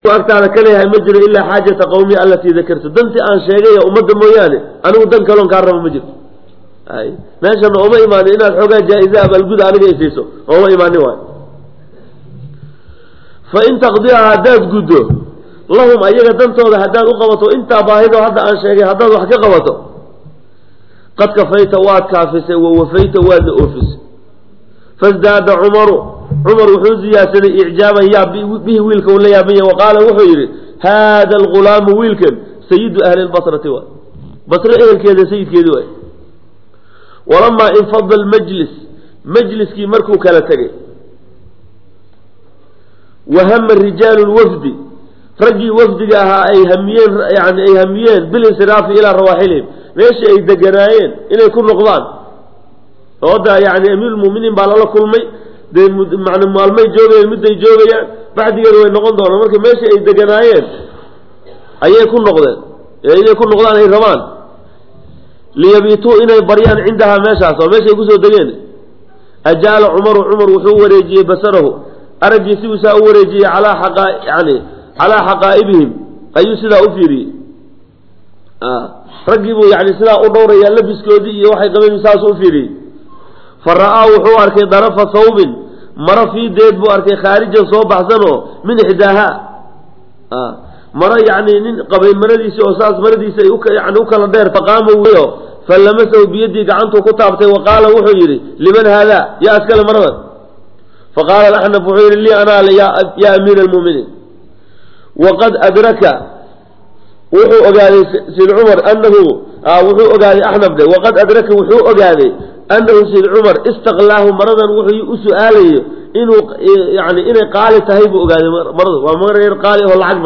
وأكتر كلها مجر إلا حاجة قومي التي ذكرت دنتي أن شيئا أمد موياني أنا ودن كلون كارم مجر أي ماشي أنا أم إيماني إن الحقوق جائزة بالجود أنا جيسيسو أم إيماني واحد فإن تقضيها هداد جده اللهم أيها دنتو هداد أقوته أنت باهده هذا أن شيئا هداد وحكي قوته قد كفيت واد كافس ووفيت واد أوفس فازداد عمر وحوزي يا سيدي إعجابا يا به ويلك ولا يا بي وقال وحيري هذا الغلام ويلك سيد أهل البصرة بصرة أهل كذا سيد كذا ولما انفض مجلس كي مركو كالتري وهم الرجال الوفد رجي وفد أي هميين بالانصراف إلى رواحلهم ليش أي دقنايين إلى يكون رغضان هذا يعني أمير المؤمنين بالله كل مي معنى مالمي جوجي المدة جوجي بعد يروي النقد ولا مركب ماشي أي دقنايين أي يكون نقدان أي رمان ليبيتوا إلى بريان عندها ماشي يقصوا دقين أجال عمر وحو وريجي بصره أرجي سوسا وريجي على حقائبهم أي سلا أفيري رجبوا يعني سلا أدور يلبس كودي وحي قبل مساس أفيري فرآه وحو أركي ضرف ثوب مر في ديد بو أركي خارجا صوب أحسنه من إحداها مر يعني قبل مرديسي أساس مرديسي يعني أكل دير فقاموا ويو فلمسه بيدي قعنته كتابته وقال وحيري لمن هذا يا أسكال مرض فقال الأحنف وحيري لي أنا يا أمير المؤمنين وقد أدرك وحو أقالي سيد عمر أنه وحو أقالي أحنف ده وقد أدرك وحو أقالي أنه سيد عمر استغلاه مرضا وحي أسؤالي إنه يعني إنه قال تهيب أقالي مرض ومرر قال هو العقب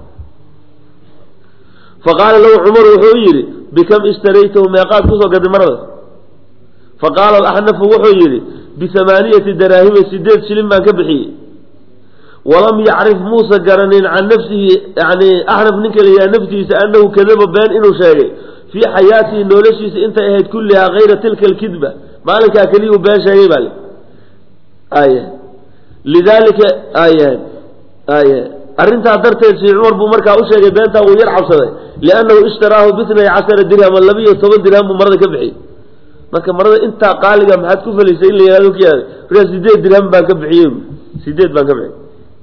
فقال له عمر وحيري بكم اشتريته ما قال كسو قد مرض فقال الأحنف وحيري ب8 دراهم 8 شلم ما كبحي ولم يعرف موسى قرنين عن نفسه يعني أحنف نكل يا نفسي أنه كذب بان إنه شيء في حياته نولشيس انت اهد كلها غير تلك الكذبة مالك اكليه باشا يبال لذلك أرنتها درتين سي عمر بمركا أشياء بينتها ويرحب صدي لأنه اشتراه ب12 درهم والنبي 8 درهم بمرض كبحي marka marada inta qaaliga maxad ku falisay in la yiraahdo kiyay rasideed dirham baan ka bixiyay sideed baan ka bixiyay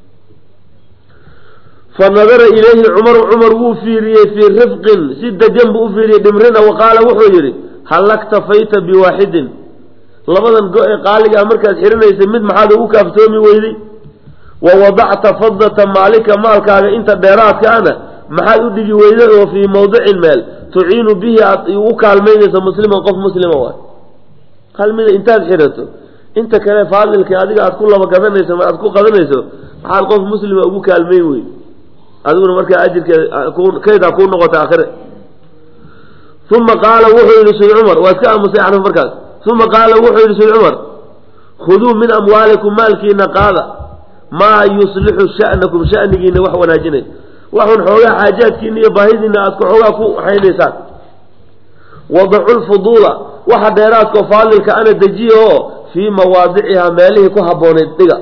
فنظر إليه عمر وفيري في رفق سد جنب وفيري دمرنا وقال وحيري هل اكتفيت بواحد لبدن قالق مركز حرنا يسمد محاده وكافتومي ويدي ووضعت فضة مالك مالك انت ديراتك انا محاد ودي ويدي وفي موضع المال تعين به وكالمين مسلما قف مسلما واحد قال من انت حرته انت كلا فاضلك اديك ادكو لما قدنيسو ما ادكو قدنيسو حال قف مسلم ابو كالمين وي أدونا مركا أجل كيدا أكون نغطة آخر ثم قال وحي لسي عمر واسكاء مسيحنا مركز ثم قال وحي لسي عمر خذوا من أموالكم مالكين قال ما يصلح شأنكم شأنكين وحونا جنين وحون حولا حاجات كيني باهدين أذكر حولاكم حينيسان وضعوا الفضولة وحديرات كفالك أنا دجيه في مواضعها ماله كهبون الدقاء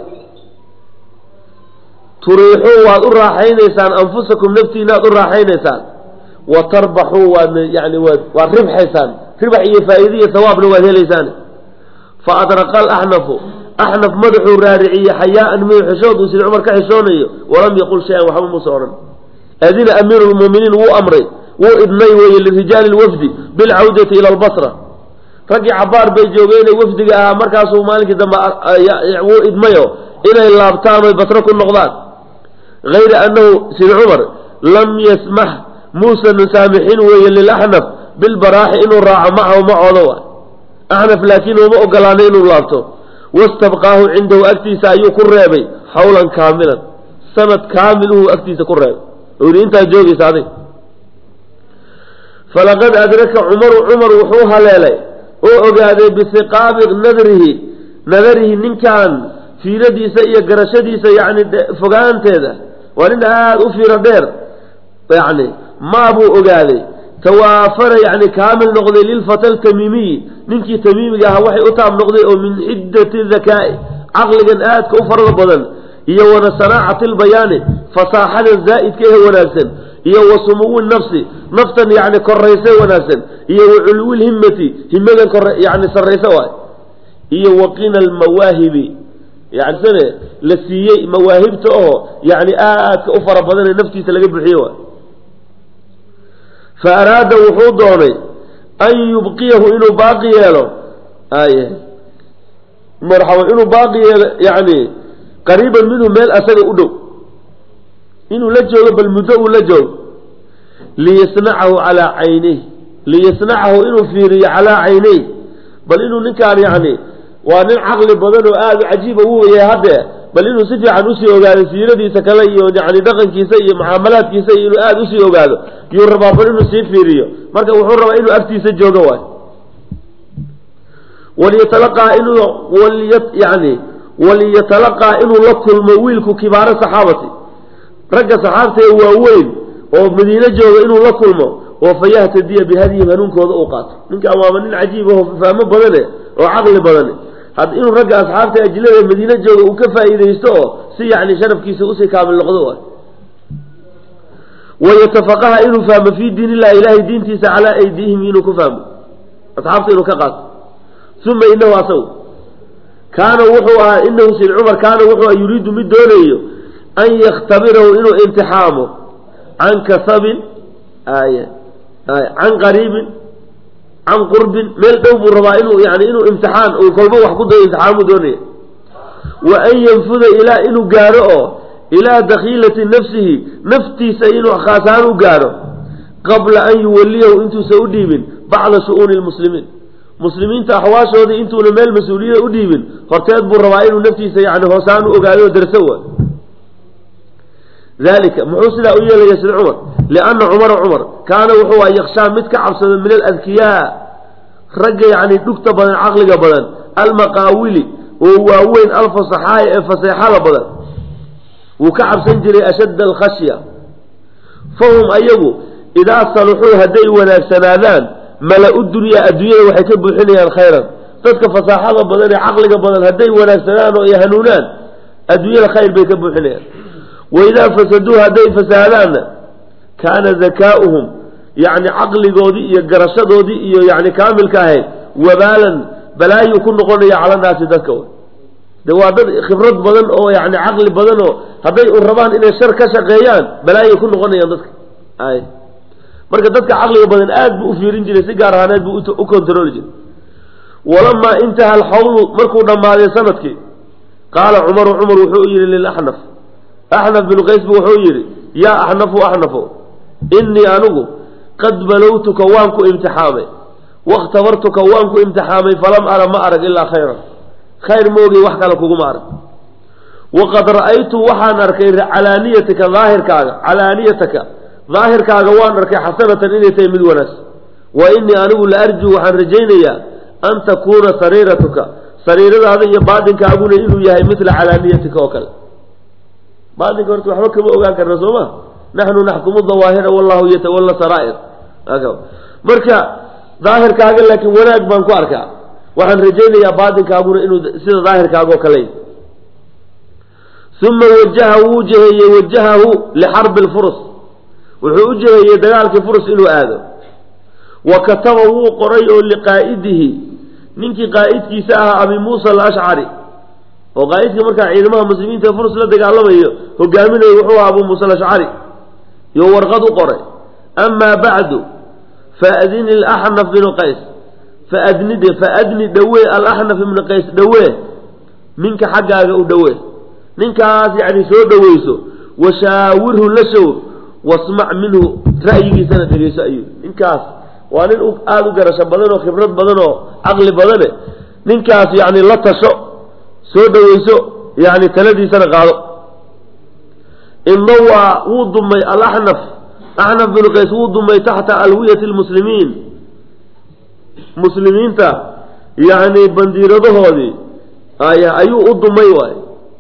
تريحوا وراحينيسان أنفسكم نفتينا وراحينيسان وتربحوا يعني والربحيسان ربحية فائدية ثواب لوهي ليسان فأدرق أحنف مدحوا رارعية حياء من حشود وسيد عمر كحشوني ولم يقول شيئا وحمد مصورا أذن أمير المؤمنين وأمري وإبني للرجال الوفد بالعودة إلى البصرة رجع عبار بيجوغين وفد مركز مالك وإبنيه إلى اللابتان البصرة كل نقضان غير أنه سيد عمر لم يسمح موسى نسامحين ويلي الأحنف بالبراح إنه راع معه ومعه ضوء أحنف لكنه ما أقلانين اللابتو واستبقاه عنده أكتيس أيو كرابي حولا كاملا سنة كامله أكتيس كرابي وري انت جوغي سعدي فلقد أدرك عمر وحوها ليلي وأقاده بثقاب نذره ننكان في رديس إيا قرشديس يعني فقان تيدا وإن هذا أفير دير يعني ما أبو أقالي توافر يعني كامل نقضي للفتى التميمي ننكي تميمي وحي أتام نقضي من عدة الذكاء عقل جنآت كأفر بدن iyo wana sanaacati lbayaani fasaaxada zaa'idka ee wanaagsan iyo wa sumuwi nafsi naftan yani koraysa wanaagsan iyo wa culwi lhimmati himadan yani saraysa waay iyo waqina almawaahibi yani sane la siiyey mawaahibta oo yani aadka u fara badan ee naftiisa laga bixiye waay fa araada wuxuu doonay an yubqiyahu inuu baaqi yeelo marxaba inuu baaqi yeelo yani qariiban minhu meel asaga u dhow inuu la joogo bal muddo uu la joogo liyasnacahu calaa caynayh liyasnacahu inuu fiiriyo calaa caynayh bal inuu ninkaan yani waa nin caqli badan oo aada u cajiiba u yahay haddee bal inuu si fiican usii ogaado siiradiisa kale iyo yani dhaqankiisa iyo mucaamalaadkiisa iyo inuu aada usii ogaado yuu rabaa bal inuu sii fiiriyo marka wuxuu rabaa inuu agtiisa joogo waay waliyatalaqaa inuu yani waliyatalaqaa inuu la kulmo wiilku kibaaro saxaabati ragga saxaabta ee waaweyn oo madiine jooga inuu la kulmo oo fayahtadiya bihadyihim hanuunkooda uu qaato ninkaan waaba nin cajiib aho fahmo badane oo caqli badane inuu ragga asxaabta ajilada madiine jooga uu ka faa'iidaysto oo si yani sharafkiisa usii kaamil noqdo waay wayatafaqaha inuu fahmo fii diin illahi ilahay diintiisa calaa aydiihim inuu ku fahmo asxaabta inuu ka qaato uma inahu asagu kaana wuxuu ahaa inahu sid cumar kaana wuxuu aha yuriidu mid doonayo an yakhtabirahu inuu imtixaamo can kasabin can qariibin can qurbin meel dhow buu rabaa inuu yani inuu imtixaan uu kolba wax ku dayo imtixaanbuu doonaya wa an yanfuda ilaa inuu gaaro oo ilaa dakhiilati nafsihi naftiisa inuu khaasaan u gaaro qabla an yuwaliyahu intuusan u dhiibin bacda shu'uuni lmuslimiin muslimiinta axwaashoodii intuuna meel mas-uuliyada u dhiibin horteed buu rabaa inuu naftiisa yani hoosaan u ogaado oo darso wa dalika muxuu sidaa u yeelaya sida cumar lianna cumara cumar kaana wuxuu aha yakshaa mid ka cabsada min aladkiyaa ragga yani dhugta badan caqliga badan almaqaawili oo waaweyn alfasaxaaya ee faseexada badan wuu ka cabsan jiray ashadda alkhashya fahum ayagu idaa saluxuu hadday wanaagsanaadaan mala-u dunyaa adduunyada waxay ka buuxinayaan khayran dadka fasaaxada badan ee caqliga badan hadday wanaagsanaan oo ay hanuunaan adduunyada khayr bay ka buuxinayaan waidaa fasaduu hadday fasaadaanna kaana dakaa'uhum yani caqligoodii iyo garashadoodii iyo yani kaamilka ahayd wabaalan balaayuu ku noqonaya cala naasi dadka de waa dad khibrad badan oo yani caqli badan oo hadday u rabaan inay shar ka shaqeeyaan balaayay ku noqonayaan dadka marka dadka caqliga badan aad buu u fiirin jiray si gaar ahaaneed buu u kontarooli jiray walamaa intaha alxawlu markuu dhammaaday sanadkii qaala cumaru cumar wuxuu yihi lilaxnaf axnaf binu qays bu wuxuu yidhi yaa axnafu axnafo innii anigu qad balowtuka waan ku imtixaamay wakhtabartuka waan ku imtixaamay falam ara ma arag ilaa khayran khayr moogay wax kale kuguma arag waqad ra'aytu waxaan arkay calaaniyataka daahirkaaga waan arkay xasanatan inay tahay mid wanaagsan wa innii anigu la arjuu waxaan rajaynayaa an takuuna sariiratuka sariiradaada iyo baadinkaaguna inuu yahay midla calaaniyatika oo kale baadinka horta waxba kama ogaan karna soo ma naxnu naxkumu dawaahira wallahu yatawalla saraa'ir marka daahirkaaga laakiin wanaag baan ku arkaa waxaan rajaynayaa baadinkaaguna inuu sida daahirkaaga oo kale uma wajahahu lixarbi lfurus wuxuu u jiheeyey dagaalkii furus inuu aado wa kataba wuu qoray oo liqaa'idihi ninkii qaa'idkiisa ahaa abi muusa alashcari oo qaa'idkii markaa ciidamaha muslimiinta ee furus la dagaalamayo hogaaminayo wuxuu ahaa abu muusa alashcari iyo warqad u qoray amaa bacdu faadini alaxnaf binu qays faadni dhawee alaxnaf ibnu qays dhawee ninka xaggaaga u dhawee ninkaas yani soo dhaweyso washaawirhu la shawr wasmac minhu ra'yigiisana dhegeyso ayuu ninkaas waa nin aada u garasho badan oo khibrad badan oo caqli badane ninkaas yani la tasho soo dhaweyso yani taladiisana qaado indawaa wuu dumay alaxnaf binu qays wuu dumay taxta alwiyati lmuslimiin muslimiinta yani bandiiradahoodii ayuu u dumay waay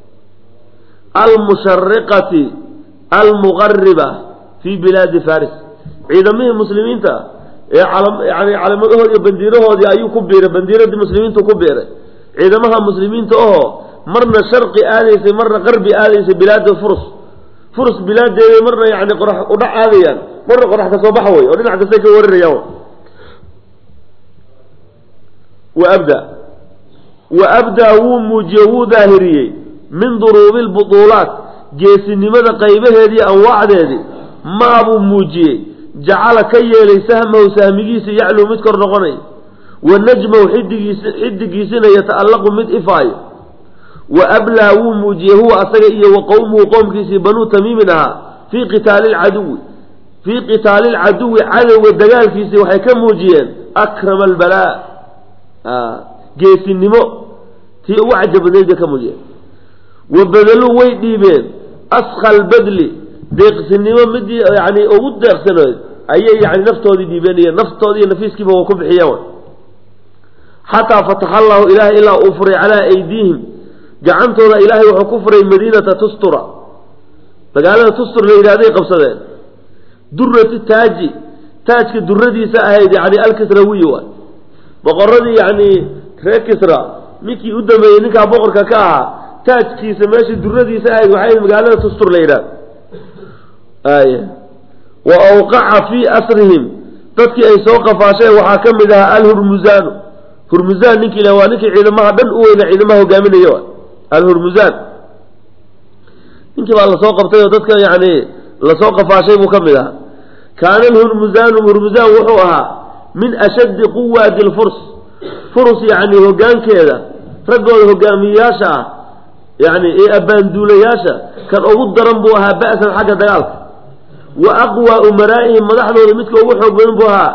almushariqati almuqariba fi bilaadi faris ciidamihii muslimiinta ee yani calaamadahoodi iyo bandiirahoodii ayuu ku biiray bandiiradii muslimiintu ku biiray ciidamaha muslimiinta oo marna sharqi aadaysay marna qarbi aadaysay bilaada furs bilaadeeda marna yani qorax udhac aadayaan marna qorax ka soo baxa way oo dhinac kasta ka warinayaan وأبدأ وموجي وظاهري من ضروب البطولات جيسنمدا قيبه هذه أنواع هذه ما أبو موجي جعل كي لسهمه سهمجيس يعلو مذكر نغني والنجم حد جيسنا يتألق من إفاي وأبلى وموجي هو أصغي وقومه قوم كيسي بنو تميمنها في قتال العدو عدو الدجال كيسي وحيكم موجيا أكرم البلاء geesinimo tii ugu cajabadayda ka muujiya wabadaluu way dhiibeen askhal badli deeqsinimo midii yani ugu deeqsanayd ayay yani naftoodii dhiibeen iyo naftoodii nafiiskiiba waa ku bixiyaan xataa fataha allahu ilaahay ilaa uu furay calaa aydiihim gacantooda ilaahay wuxuu ku furay madiinata tustura magaalada tustur la yidhahday qabsadeen durati taajka duradiisa ahayd yani alkisrawiy waa boqoradii yani reer Kisra ninkii u dambeeyay ninka boqorka ka ahaa taajkiisa meeshii duradiisa ahayd waxay magaalada tustur leeyahay wa awqa'a fi asrihim dadkii ay soo qafaasheen waxa kamid ah hurmuzan ninkii la waa ninkii ciidamada dhan u weyna ciidamada hogaaminayo hurmuzan ninkii baa la soo qabtay oo dadka yani la soo qafaashay buu kamid ah kaana hurmuzan wuxuu ahaa min ashad quwwati furus yani hogaankeeda ragooda hogaamiyaasha ah yani ee abaanduulayaasha kan ugu daran buu ahaa ba'san xagga dagaalka wa aqwa umaraa'ihim madaxdooda midka ugu xoog badan buu ahaa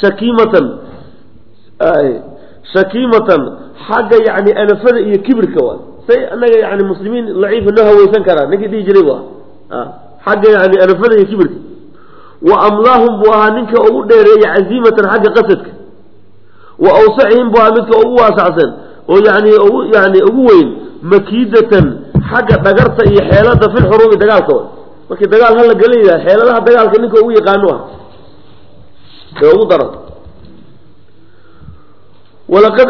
shakimatan xagga yani anafada iyo kibirka waa say anaga yani muslimiin laciif noo hawaysan karaan ninkii dhihi jiray waa xagga yani anafada iyo kibirka wa amlaahum buu ahaa ninka ugu dheereeya casiimatan xagga qasadka وأوسعهم بها مثل أبوها سعسا ويعني أبوين مكيدة حاجة دقرت إيه حيالات في الحروب دقالك لكن دقال هلا قليلة حيالاتها دقالك إنك أبوي قانوها أبو ضرر ولقد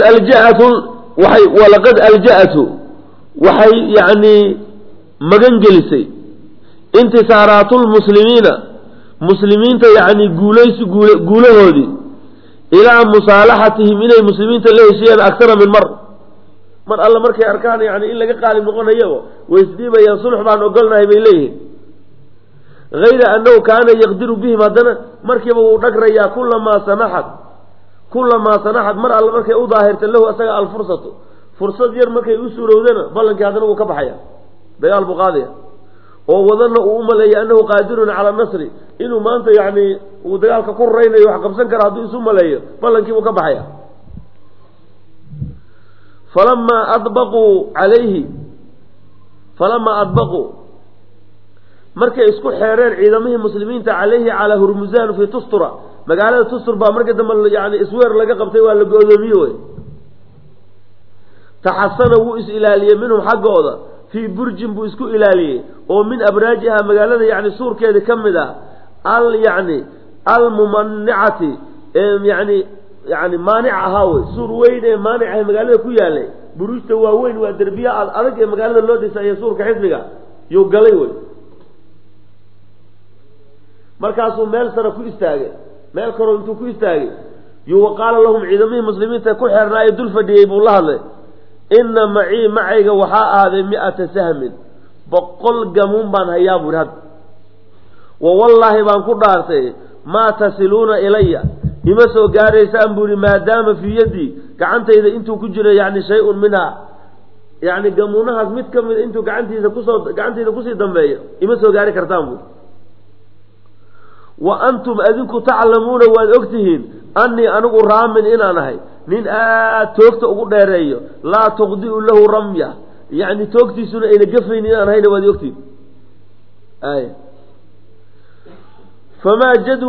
ألجأت وحي يعني مجنجلسي انتصارات المسلمين يعني قوله دي إلى مصالحتهم إلى المسلمين اللي شيئا أكثر من مرة الله مركي أركان يعني إلا قال نقولنا إياه ويسديما يصلح بعد أقلنا إليه غير أنه كان يقدر بهم هذا مركي ونقر إياه كلما سنحت مرة الله مركي أظاهرت له أسقى فرصة ير مركي يسور وذنا بلنك هذا هو كبحيا بيال بقاضية وظن أملي أنه قادر على النصر إنه ما أنت يعني ودقالك قرين يحقب سنكر هذا يسمى لي فلن كيف كبحيا فلما أطبقوا مركز اسكو حيران عيدمهم مسلمين عليه على هرمزان في تسطرة مقالة تسطر بها مركز يعني اسوير لقى قبطي ولا قوذميوه تحصنوا إسئلالية منهم حق هذا في برج بوسكو إلالية ومن أبراجها مقالة يعني سور كذا كمدا يعني الممنعة يعني مانعة هاوي سور وين مانعة مقالة كويالي بروج تواوين والدربية الأرق مقالة اللودي سيسور كحزبها يوقليوي مركزهم ميل سنة كو استاغي ميل كرو انتو كو استاغي وقال لهم عظمين مسلمين تكو حرنا يدل فديب الله هذا إن معي وحاء هذا 100 سهم بقل قمون بان هيابو هذا ووالله بان كدارتي ما تصلون إلي إما سو قاري سأنبوري ما دام في يدي كعنت إذا انتو كجر يعني شيء منها يعني قمونها متكم انتو كعنت إذا كسي دنبايا إما سو قاري كرتانبو وأنتم أذنكم تعلمون وأكتهين أني أنو رامن إن أنا هاي نين توكت أقول ديريو لا تقضي له رمية يعني توكتي سنة إلى قفين إن أنا هاي وأدي أكتب فما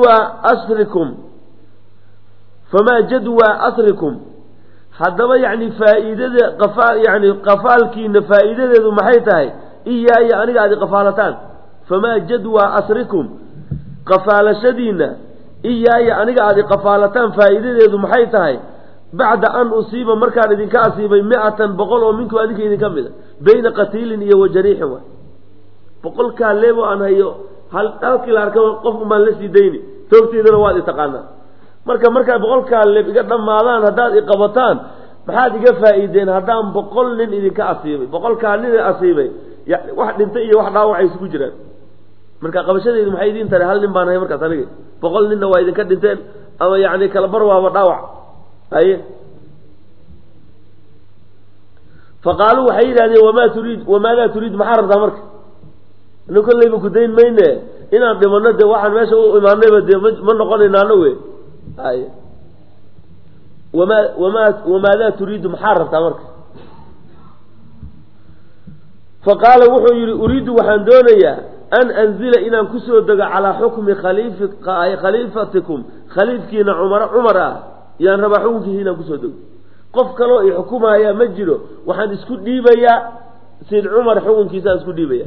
جدوى أسركم هذا يعني فائدة قفالكين فائدة ذو محيطها إياي أنا قاعد قفالتان فما جدوى أسركم قفالة شديدة إياي أنا قاعد قفالتان فائدة ذو محيطها بعد أن أصيب مركان إذن كأصيب 100 بقول ومنكم أذيك إذن كمذا bayna qatiilin iyo wa jariixin waay boqolkaa leebo aan hayo halkii la arka qofku maan la sii dayni toogteedana waad itaqaanaa markaa boqolkaa leeb iga dhammaadaan haddaad iqabataan maxaad iga faa'iideen haddaan 100 nin idinka asiibay boqolkaa nin asiibay wax dhintay iyo wax dhaawacay isugu jiraan marka qabashadeedu maxay idin taray hal nin baan hay markaas aniga 100 ninna waa idinka dhinteen ama yaani kala bar waa dhaawac ay faqaalu waxay yiraahdeen wama turid maxarada marka inuu kullayba ku dayn mayne inaan dhimano de waxaan meesha u imaanayba de ma noqonaynaa way ay wama turid maxarada marka faqala wuxuu yiri uriidu waxaan doonayaa an anzila inaan ku soo dago ala hukmi khalifatikum khalifkiina umar yaan raba xukunkiisa inaan ku soo dago qof kale oo xukumaaya ma jiro waxaan isku dhiibayaa sid umar xukunkiisa isku dhiibaya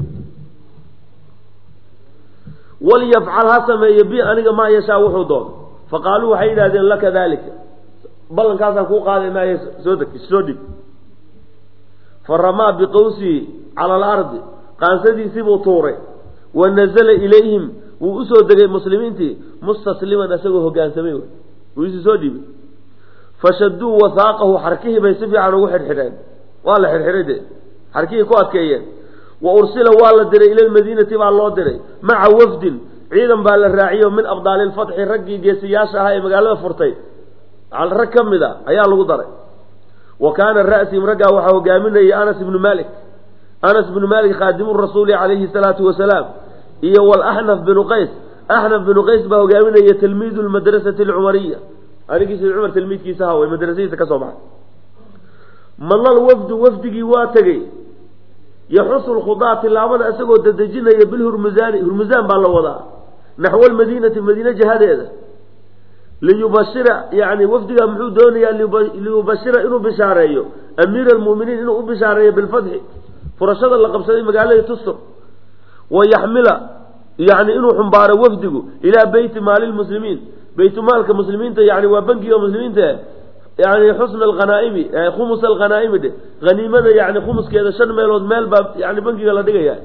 wal yaf'al hasama yabi aniga ma yeeshaa wuxuu doon faqaalu waxay yiraahdeen laka dalika ballankaas ku qaadanay soo dhig farama biqawsi ala al-ard qaansadii buu tuuray ونزل إليهم وأسوا دقي مسلمينتي مستصلما أسقوا هجانسمي ويسوا ديب فشدوا وثاقه حركه بيسفي على روح الحران والله الحرده حركه كوات كيان وأرسل والله دري إلى المدينة تبع الله دري مع وفد عيدا بالراعي من أفضال الفتح رقي سياسة هاي مقالة فرطي على الركم ذا أيال وضري وكان الرأس مرقى وحو قامنا يا أنس بن مالك خادم الرسول عليه الصلاة والسلام إيه والأحنف بن قيس بهو قامنا يا تلميذ المدرسة العمرية أنا كيس العمر تلميذ كيسها ومدرسية كسومع من الله وفد جواتجي يحصل الخضاة اللعبان أسقوا تدجينا يبله هرمزان بالوضع نحو المدينة جهاد هذا ليبشر يعني وفد محمود دوني ليبشر إنه بشاريه أمير المؤمنين إنه بشاريه بالفتح فرشاد الله قبساني مقالة تصر ويحمل يعني إنه حنبار وفده إلى بيت مال المسلمين بيت مال كمسلمين يعني وبنكي المسلمين يعني حسن الغنائم يعني خمس الغنائم ده غنيمة يعني خمس كذا شن مال باب يعني بنكي قال ده يعني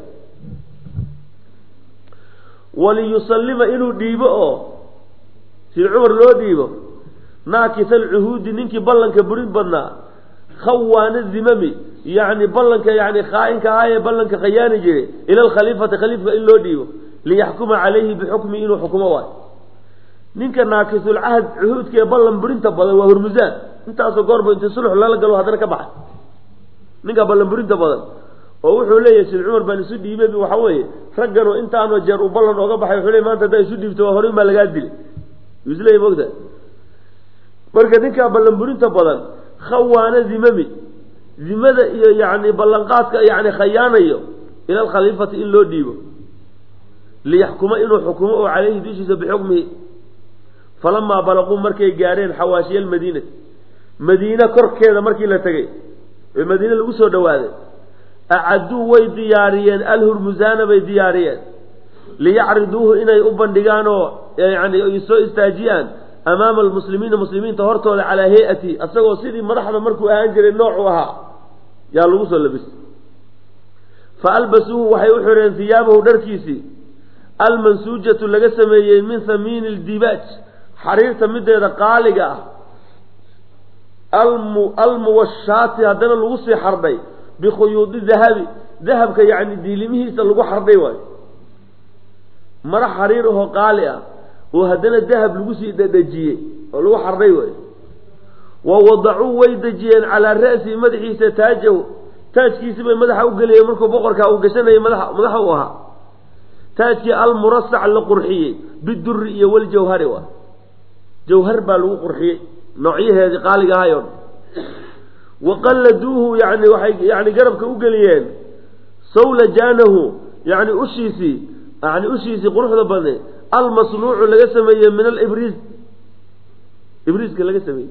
وليسلم إنه ديبه في العمر لو ديبه ناكث العهود ننكي بلنك برين بنا خوان الذممي يعني بلنك يعني خائنك هاي بلنك خياني جري إلى الخليفة خليفة إلا ديو ليحكم عليه بحكم إنه حكم واحد نينك ناكث العهد عهود كي بلن برنت بدل وهرمزان انت أصلا قرب انت صلح لا قالوا هذا كبح نينك بلن برنت بدل ووحوا لي سيد عمر بن سودي يبي وحوي رجعوا انت أنا جر وبلن وقبح يقول ما انت ده سودي بتوهري ما لقى دلي يزلي بقدر مركز نينك بلن برنت بدل خوان ذممي ذمده يعني بلنقاتك يعني خيانيه الى الخليفه ان لو ديبو ليحكم انه حكمه عليه ديشيس بحكمه فلما بلغوا مركي غارين حواشي المدينه مدينه كركيده مركي لا تغي المدينه لو سو دواده اعدوا وي دياريين الهرمزان بي دياريين ليعرضوه اني وبندغانو يعني يسو استاجيان أمام المسلمين تهرتوا على هيئتي أصدقوا سيدي مرحبا مركو أهانجر النوع وها يا لغوص اللبس فألبسوه وحيوحرين ثيابه دركيسي المنسوجة لقسمي من ثمين الديباج حرير تمدد قالقة الموشات هذا الوصي حربي بخيوط ذهب يعني ديلمه سلقوا حربي واي مرح حريره قالقة وهدنا الذهب لوسي دجيه ولو حري وي ووضعوا ويدجين على راس مدحيسه تاجكيسه مدحه وغليه markuu boqorka uu gashanay madaxa u ahaa taajki al murassa' la qurxiyay bidur iyo wal jawhari wa jawhar baa lagu qurxiyay noocyaheeda qaaliga ahayo waqalladuhu yani garabka u galiyeen sawla janahu yani ushiisi quruxda badan المصنوع لغا سميه من الابريز كلغا سميه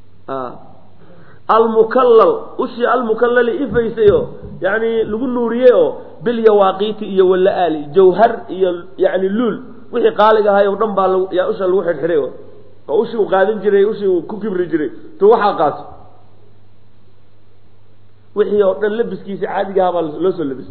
المكلل وشي المكلل افيسيو يعني لغو نوريو باليواقيت iyo walaali jawhar iyo yani lul wixii qaaliga ahay oo dhan baa ya usha lagu xirxiray oo ushi u qaadan jiray ushi ku kibri jiray to waxa qaato wixii oo dhan labiskiisa caadiga ah baa loo soo labis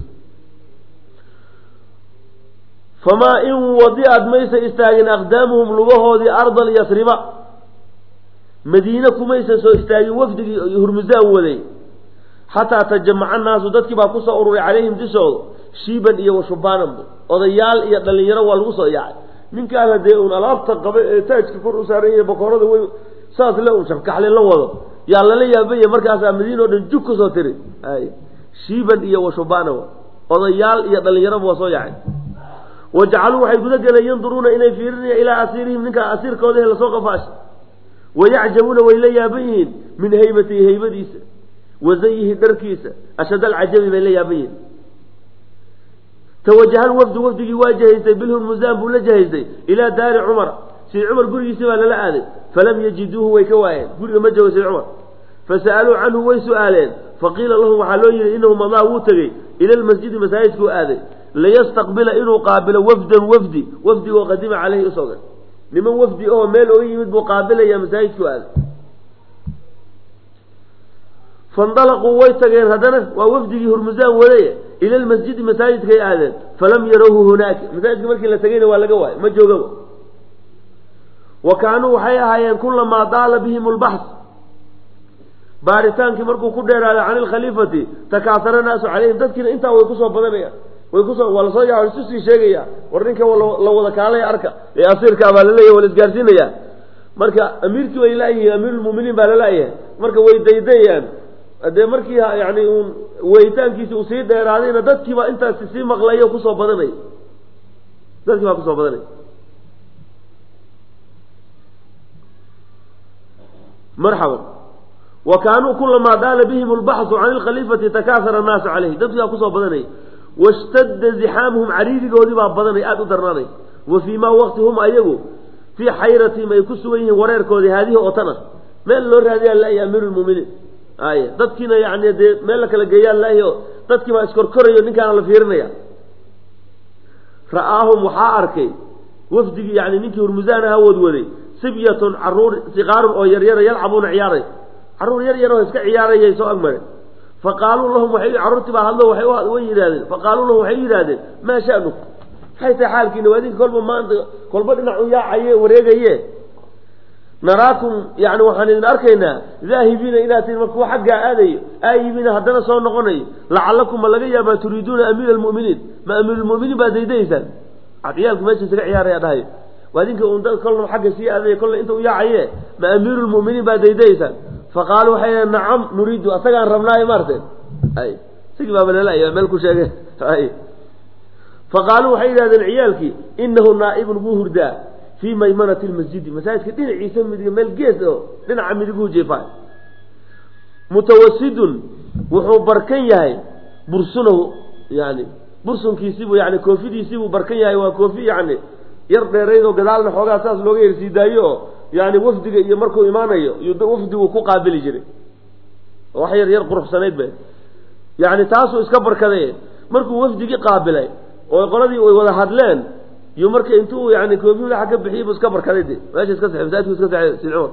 famaa in wadi'ad maysa istaagin aqdaamuhum lugahoodii ardal yasriba madiine kumaysa soo istaagin wafdigii hurmusaan waday xataa tajamaca annaasu dadkii baa kusoo ururay calayhim dushooda shiiban iyo washubaanan odayaal iyo dhalinyaro waa lagu soo yaacay ninkaana dee uun alaabta qaba ee taajka kor u saaran yahay boqorada way saas le un shabkaxle la wado yaa lala yaabaya markaasaa madiina oo dhan jug kusoo tiri shiiban iyo washubaana odayaal iyo dhalinyaraba waa soo yaacay wajacaluu waxay guda galeen yanduruuna inay fiirinayaan ilaa asiirihim ninkaa asiirkooda lasoo qafaashay wayacjabuuna way la yaaban yihiin min haybatihi haybadiisa wazayihi dharkiisa ashad alcajabi bay la yaaban yihiin tawajaha lwafdu wafdigii waa jahaystay bilhurmusaan buu la jahaystay ilaa daari cumar sayd cumar gurigiisi baa lala aaday falam yajiduuhu way ka waayeen guriga ma joogo sayd cumar fasa'aluu canhu way su-aaleen faqiila lahum waxaa loo yihi inahu madaa wuu tegey ila lmasjidi masaajidkuu aaday liyastaqbila inuu qaabilo wafdan wafdigoo qadima caleyhi usoogan niman wafdi oo meel oga yimid buu qaabilaya masaajidkuu aaday faindalaquu way tageen haddana waa wafdigii hurmusaan wadaya ila lmasjidi masaajidkay aadeen falam yarawhu hunaaka masaajidka markii la tegayna waa laga waayo ma joogaba wa kaanuu waxay ahaayeen kulamaa daala bihim lbaxs baaritaankii markuu ku dheeraaday can ilkhaliifati takaasara naasu calayhim dadkiina intaa way kusoo badanayaan waa lasoo yaa isu sii sheegaya war ninka la wada kaalaya arka ee asiirkaa baa laleeyahy waa la isgaarsiinaya marka amiirkii way laayihiin amiirulmuminiin baa lalaayahay marka way daydayaan dee markii yani un weyitaankiisi uu sii dheeraadayna dadkiibaa intaasi sii maqlayo kusoo badanay dadkii baa kusoo badanay marxaban wa kaanuu kulamaa daala bihim lbaxsu can ilkhaliifati takaasara annaasu caleyhi dadkii baa kusoo badanay washtadda zixaamuhum cariirigoodii baa badanay aada u darnaanay wa fii maa waqti hum ayagu fii xayratihim ay ku sugan yihiin wareerkoodii haadihi oo tan ah meel loo raadiyaa laayahy amiirulmuminiin ay dadkiina yani dee meel la kala geeyaan laayo dadkii baa iskorkorayo ninkaana la fiirinaya ra'aahum waxaa arkay wafdigii yani ninkii hurmusaan aha wadwaday sibyatun caruur siqaarun oo yaryara yalcabuuna ciyaaray caruur yar yar oo iska ciyaarayay soo agmare faqaaluu lahum carruurtii baa hadlo way yidhahdeen faqaaluu lahum waxay yidhahdeen maa sha'nuk maxay tahay xaalkiina waa idinka kolba maanta kolba dhinacu yaacaye wareegaye naraakum yani waxaan idin arkaynaa daahibiina inaad tihin markuu xaggaa aadayo aayibiina haddana soo noqonayo lacalakum ma laga yaabaa turiiduuna amiira almu'miniin ma amiirulmu'miniin baa daydaysaan ciyaalku meesha isaga ciyaaraya dhahayo waa idinka un dad kolna xagga sii aadaya kolla inta u yaacaye ma amiirulmu'miniin baa daydaysaan faqaaluu waxay yidhahen nacam nuriidu asagaan rabnaayo maarteen ay sigi baaba lala meel ku sheege ay faqaaluu waxay yidhahdeen ciyaalkii inahu naa'ibun wuu hurdaa fii maymanati lmasjidi masaajidka dhinaciisa midiga meel gees oo dhinaca midiguu jeefaa mutawasidun wuxuu barkan yahay bursunahu yani bursunkiisiibuu yani koofidiisiibuu barkan yahay waa koofi yani yar dheeraydoo gadaalna xoogaa saas looga yersiidaayo oo yani wafdiga iyo markuu imaanayo wafdigu ku qaabili jiray wax yar yar quruxsanayd ba yani taasuu iska barkaday markuu wafdigii qaabilay oo qoladii ay wada hadleen iyo marka intuu yani koofi waxa ka bixiyay buu iska barkaday de meesha iska saxay masaajidku iska saxay Sayd Umar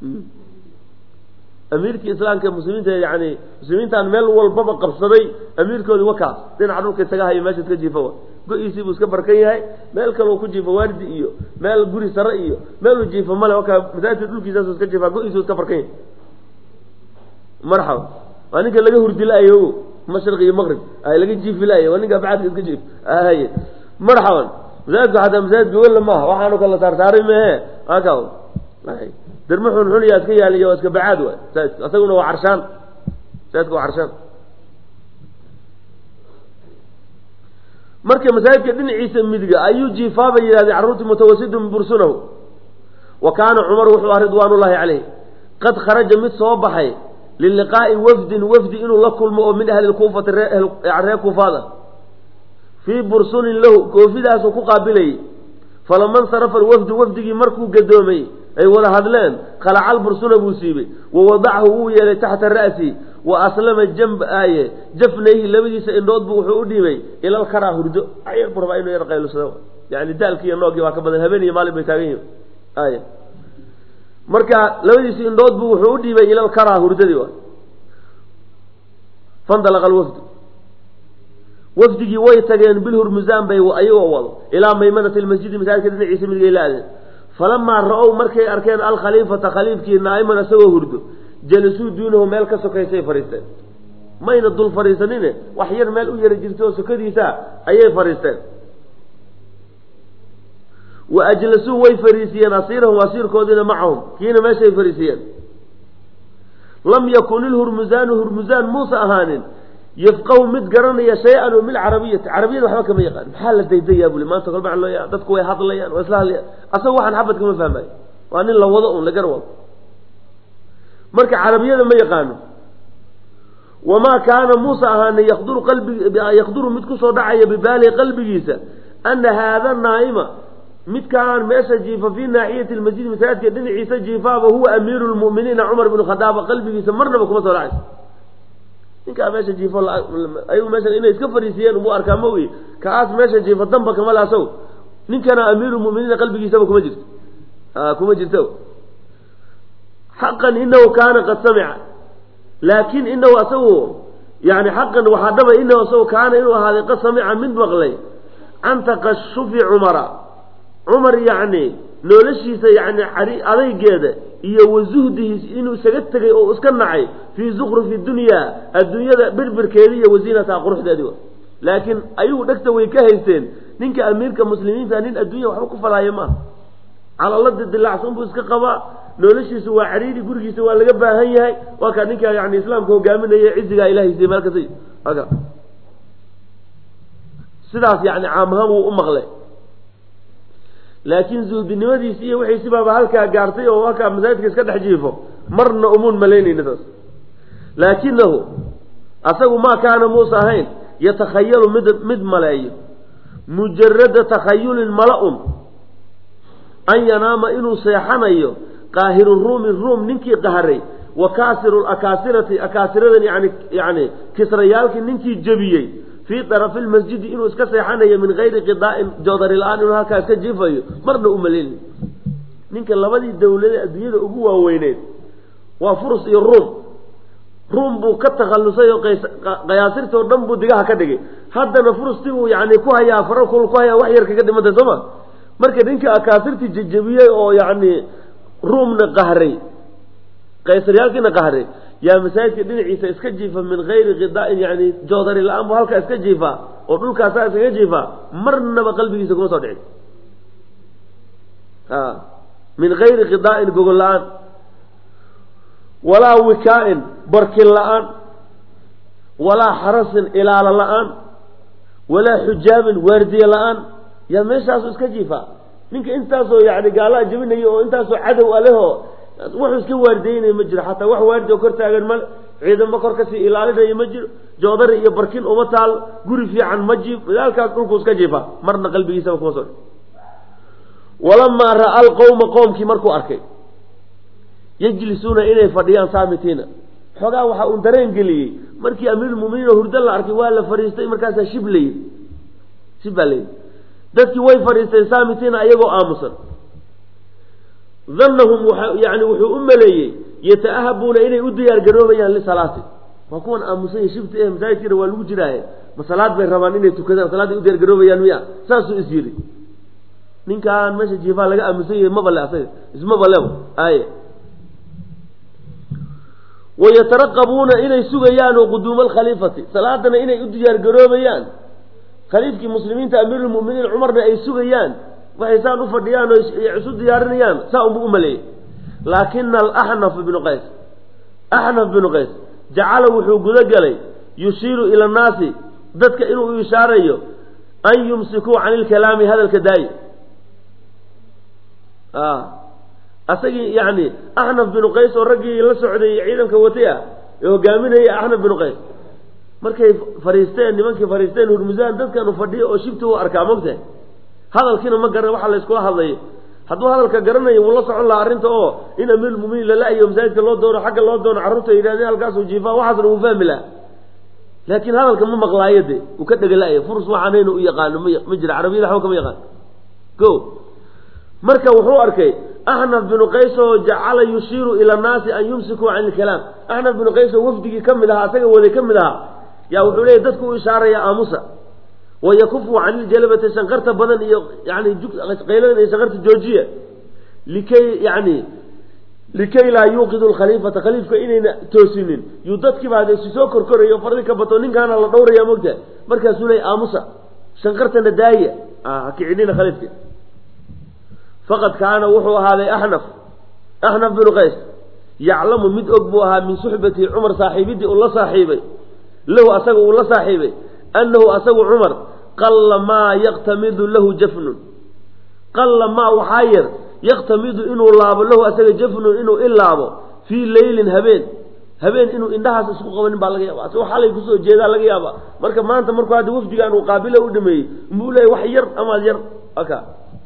amiirkii islaamka muslimiinta yani muslimiintan meel walbaba qabsaday amiirkoodii wakaas dhinaca dhulka isaga hayo meesha iska jiifo go-iisii buu iska barkan yahay meel kale uu ku jiifo waardi iyo meel guri sare iyo meel uu jiifo male wakaa masaajidka dhulkiisaas iska jiifaa go-iisuu iska barkan yahay marxaba waa ninka laga hurdilaayo mashriq iyo maqrib ay laga jiifilaayo waa ninka bacadka iska jiif ay marxaban masaajidku xataa masaajid gogol maaha waxaanu kala saarsaaray mehe aka darma xunxun yaa iska yaaliya waa iska bacaad waay masaajidku asaguna waa carshaan masaajidku waa carshaan marka masaajidka dhinaciisa midiga ayuu jiifaabay yidhahdeen carruurtii mutawasidun bursunahu wa kaana cumar wuxuu ah ridwaanullaahi caleyh qad kharaja mid soo baxay liliqaa'i wafdin wafdi inuu la kulmo oo min ahli lkuufati reer kuufaada fii bursunin lahu koofidaasuu ku qaabilayay falama nsarafa alwafdu wafdigii markuu gadoomay ay wada hadleen khalacal bursuna buu siibay wa wadacahu wuu yeelay taxta ra'si wa aslama jafnayhi labadiisa indhoodbu wuxuu u dhiibay ila alkaraa hurdo ayar buu rabaa inuu yar qaylusado yani daalkii iyo noogii baa ka badan habeen iyo maalin bay taagan yihiin ay marka labadiisa indhoodbu wuxuu u dhiibay ila alkaraa hurdadii فانطلق الوفد وفدي ويتجين بالهرمزان بي وأيوه وضع إلى ميمنة المسجد مثال كده عيسى من الجلال فلما رأوا مركي أركان الخليفة خليفة نائما سوى هردو جلسوا دونه مالك سكيسي فريستان ما ينضل فريستانين وحيان مال يرجلتوا سكديسا أي فريستان وأجلسوا ويفريسيان أصيرهم وأصير كودين معهم كينا ماشي فريسيان لم يكن الهرمزان موسى أهان يفقهوا متقرن شيئا من العربية عربية وحبا كما يقال محال الديدي يا أبو لي ما أنت قلبا عن الله تدكوا ويحاط الله وإسلاه لي أصوح عن حبت كما فهمي وأن الله وضعهم لقروا مركع عربية ما يقانوا وما كان موسى أهان يقدر متكسو دعي ببالي قلب جيسا أن هذا النائمة كان ماشى جيفا في ناحية المسجد مثالات كدن عيسى جيفا وهو أمير المؤمنين عمر بن الخطاب قلبي سمرنا بكم صلى الله إن كان ماشى جيفا أيوة ماشى إنه يسكفر يسيان ومو أركاموي كأس ماشى جيفا ضمبا كما لا سو إن كان أمير المؤمنين قلبي سبا كما جرت كما جرتو حقا إنه كان قد سمع لكن إنه أسوه يعني حقا وحدما إنه أسوه كان إنه هذا قد سمع من مغلي عن تقشف عمر يعني نولشيسا يعني علي جيده iyo wasuhdihiis inuu isaga tagay oo iska nacay fi zukhru fi dunya adduunyada birbarkeeda iyo wasiinata quruxdeeda laakiin ayuu dhagta way ka haysteen ninka amiirka muslimiinta nin adduunya waxba ku falaayo ma ala la dilacsan buu iska qaba noloshiisu waa cariiri gurigiisa waa laga baahan yahay waa ka ninka yani islaamka hogaaminaya ciziga ilaahay siibaalka say aga sidaas yani caamahan uu u maqlay laakiin zuudinimadiisa iyo wixii sibaaba halka gaartay oo halka masaajidka iska dhex jiifo marna umun maleynaynaas laakinahu asagu ma kaana muusa ahayn yatakhayalu mid maleeyo mujarrad takhayul mala'un an yanaama inuu seexanayo qaahiru ruum ninkii qaharay wa kaasiru akaasiradan yani kisrayaalkii ninkii jabiyey في طرف المسجد إنه إسكسر حنيه من غير قضاء جودر الآن إنه هكذا إسكجيفه مرنا أملين نينك اللبدي الدولة الدنيا أبوها وينين وفرص روم بو كتغلسي قياسرته ودم بو دقاها كدقي هذا نفرص تيو يعني كوها يا فرق كوها يا وحير كقد مدى زمان مركز نينك أكاسرتي ججبية أو يعني روم نقهري قيسريالك نقهري يا مساجد كدين عيسى اسكجيفا من غير غذاء يعني جودر الآن وهلك اسكجيفا وقلك أساس اسكجيفا مرنا بقلبه يسكون صدعي من غير غذاء بقول الآن ولا وكاء برك الآن ولا حرس إلى الآن ولا حجاب وردي الآن يا مساجد اسكجيفا منك انتاسو يعني قالا جبني وانتاسو عدو له wuxuu iska waardeynay ma jiro xataa wax waardi oo kor taagan mal ciidamo kor ka sii ilaalinaya ma jiro joodar iyo barkin uma taal guri fiican ma jiif walaalkaas dhulku iska jiifa marna qalbigiisa kuma soo walamaa ra'a alqawma qawmkii markuu arkay yajlisuuna inay fadhiyaan saamitiina xogaa waxa uu dareen geliyay markii amiirul muuminiin hurdo la arkay waa la fariistay markaas shiblay dadkii way fariistay saamitiina ayagoo aamusan ظنهم يعني وحو أملي يتأهبون إلي أديار قروبيان لصلاة وكون أمسي شفت إيه مسايد كده والو جراي مسالات بين رمانين تكذا صلاة أديار قروبيان ويا ساسو إسيري نين كان ماشي جيفا لقى أمسي مبلع سيد اسمه بلو آية ويترقبون إلي سغيان وقدوم الخليفة صلاتنا إلي أديار قروبيان خليفة المسلمين تأمير المؤمنين عمرنا أي سغيان وإنسان فديان ويعسو ديارنيان ساهم بأملي لكن الأحنف بن قيس جعله وحوق ذقلي يشير إلى الناس ذاتك إنه يشاريه أن يمسكوا عن الكلام هذا الكداي أسجي يعني أحنف بن قيس والرجي لسعودي عيدا كوتيا يقامين هي أحنف بن قيس مركي فريستين لمنك فريستين والمزان ذاتك أنه فديه وشبته أركامته هذا الكلام ما قرر واحد ليسكوا هذا هذا الكلام والله سبحان الله أرنته إن أمير المؤمنين لا يوم زايد الله دون حق الله دون عرفته إلى ذي القاس وجيفا واحد وفهم له لكن هذا الكلام ما مقلاية دي وكذا قلاية فرص وعنين ويقال مجرى عربي لا حكم يقال جو مركب وحوار كي أحنف بن قيس جعل يشير إلى الناس أن يمسكوا عن الكلام أحنف بن قيس وفدي كم لها سجى وذي كم لها yaa wuxuu leeyahy dadku u ishaaraya aamusa wayakufu can iljalabati shanqarta badan iyo yani qayladan iyo shanqarta joojiya likay laa yuuqidu lkhaliifata khaliifka inayna toosinin yuu dadkiiba hade si soo korkorayo fardi ka bato ninkaana la dhowraya mogtahay markaasuu leey aamusa shanqartana daaya hakicinina khaliifka faqad kaana wuxuu ahaaday axnaf binu qays yaclamu mid og buu ahaa min suxbatihi cumar saaxiibidii uu la saaxiibay lahu asaga uu la saaxiibay annahu asagu cumar qalla maa yaqtamidu lahu jafnun qalla maa waxaa yar yaqtamidu inuu laabo lahu asaga jafnun inuu ilaabo fii leylin habeen inuu indhahaas isku qabanin baa laga yaaba asagoo xalay kusoo jeedaa laga yaaba marka maanta markuu hadda wafdigaan uu qaabila u dhameeyey muu leeyay wax yar amaad yar aka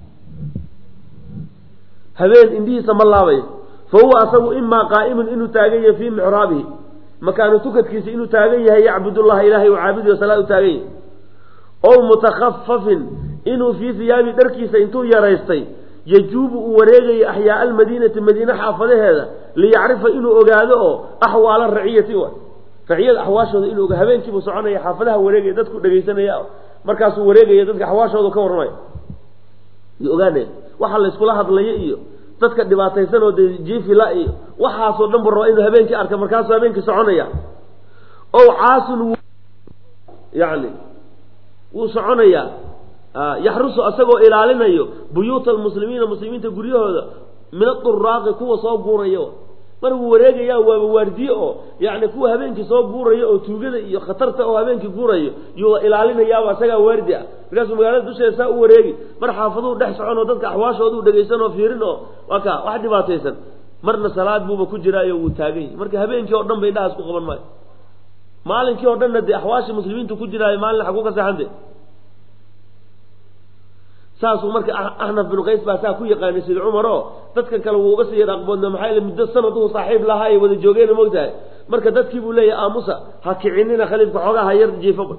habeen indhihiisa ma laabayo fa huwa asagu imaa qaa'imun inuu taagan yahay fii micraabihi makaanu tukadkiisa inuu taagan yahay yacbudullaha ilaahay u caabudiyo salaad u taagan yahay ow mutakhafafin inuu fii hiyaabi dharkiisa intuu yaraystay yajuubu uu wareegayay axyaa almadiinati madiine xaafadaheeda liyacrifa inuu ogaado oo axwaala raciyati raciyada axwaashooda inuu oga habeenkiibuu soconaya xaafadaha wareegaya dadku dhegaysanaya markaasuu wareegaya dadka axwaashooda ka warramaya yuu ogaanaya waxa la iskula hadlaya iyo dadka dhibaataysan oo dee jiifila iyo waxaasoo dhan buu rabaa inuu habeenkii arka markaasuu habeenkii soconaya ow caasun yani wuu soconayaa yaxrusu asagoo ilaalinayo buyuuta almuslimiina muslimiinta guryahooda min aduraaqi kuwa soo guurayo markuu wareegaya waaba waardiye oo yani kuwa habeenkii soo guurayo oo tuugada iyo khatarta oo habeenkii guurayo yuu ilaalinayaaba asagaa waardi ah markaasuu magaalada dusheeda saa u wareegi mar xaafaduhu dhex socon oo dadka axwaashooda u dhegaysan oo fiirin oo waka wax dhibaataysan marna salaad buuba ku jiraayo wuu taagan yahay marka habeenkii oo dhan ba indhahaas ku qaban maayo maalinkii oo dhanna dee axwaashii muslimiintu ku jiraayo maalin xaguu ka seexante saasuu marka axnaf binu qays baa saa ku yaqaanay sida cumar oo dadkan kale wuu uga sii yar aqboodna maxaa yeele muddo sanad uu saaxiib lahaa ay wada joogeen mogtahay marka dadkii buu leeyahay aamusa ha kicinina khaliifka xoogaa ha yar jiifaba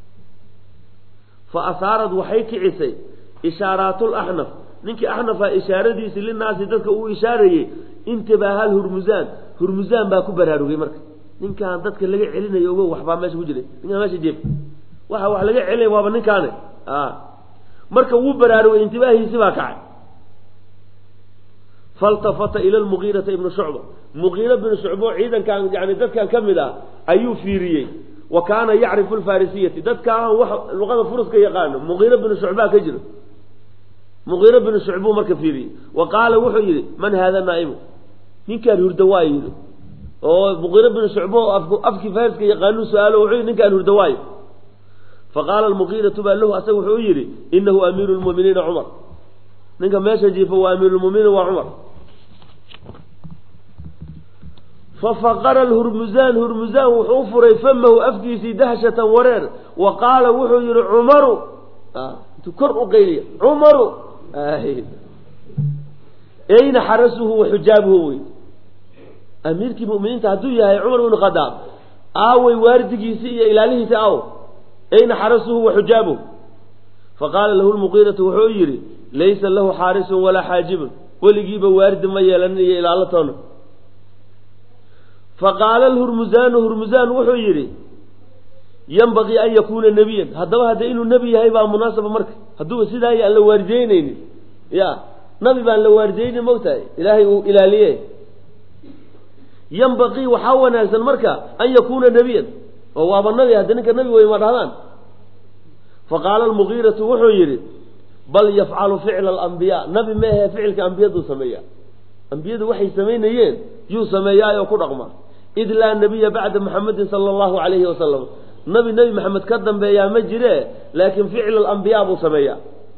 fa asaarad waxay kicisay ishaaraatul axnaf ninkii axnafa ishaaradiisii linaasi dadka uu ishaarayey intibaahaal hurmusaan baa ku baraarugay marka ninkaan dadka laga celinayo ogo waxbaa meesha ku jiray ninkaan meesha jiifa waxa wax laga celinaya waaba ninkaane marka wuu baraarugay intibaahiisi baa kacay faltafata ila lmugiirata ibnu shucba mugiira bnu shucba oo ciidankan yani dadkan ka mid ah ayuu fiiriyey wa kaana yacrifu alfarisiyati dadkaan wax luqada furuska yaqaano mugiira bnu shucbaa ka jiro mugiira bnu shucbuu marka fiiriyey wa qaala wuxuu yidhi man haada naa'imu ninkaan hurda waayo yidhi oo mugiira bnu shucba oo afkii fariska yaqaanuu su-aalo wuxuu yidhi ninkaan hurda waayo faqaala almugiiratu baa lahu asaga wuxuu yidhi inahu amiiru lmu'miniina cumar ninka meesha jiifa waa amiirulmuminiin waa cumar fafaqara hurmusaan wuxuu furay famahu afkiisii dahshatan wareer wa qaala wuxuu yihi cumaru intuu kor u qayliya cumaru ayna xarasuhu wa xujaabuhu wey amiirkii muminiinta hadduu yahay cumar bnu khadaab aawey waardigiisii iyo ilaalihiisi aaw ayna xarasuhu wa xujaabuhu faqaala lahu lmuqiiratu wuxuu yidhi laysa lahu xaarisun walaa xaajibun weligiiba waardi ma yeelanin iyo ilaalatoona faqaala hurmusaan wuxuu yidhi yanbagii an yakuuna nebiyan haddaba hadda inuu nebi yahay baa munaasaba marka hadduuba sidaa aan la waardiyeyneynin ya nabi baan la waardiyeynin mogtahay ilaahay uu ilaaliye yanbaqii waxaa wanaagsan marka an yakuuna nebiyan oo waaba nabi hadda ninka nabi wey ma dhahdaan faqaala almugiiratu wuxuu yidhi bal yafcalu ficla alambiyaa nabi meehe ficilka ambiyaduu sameeyaa ambiyadu waxay samaynayeen yuu sameeyaayoo ku dhaqma id laa nabiya bacda muxamedin sala allahu calayhi wasalam nebi maxamed ka dambeeyaa ma jire laakiin ficla alambiyaa buu sameeyaa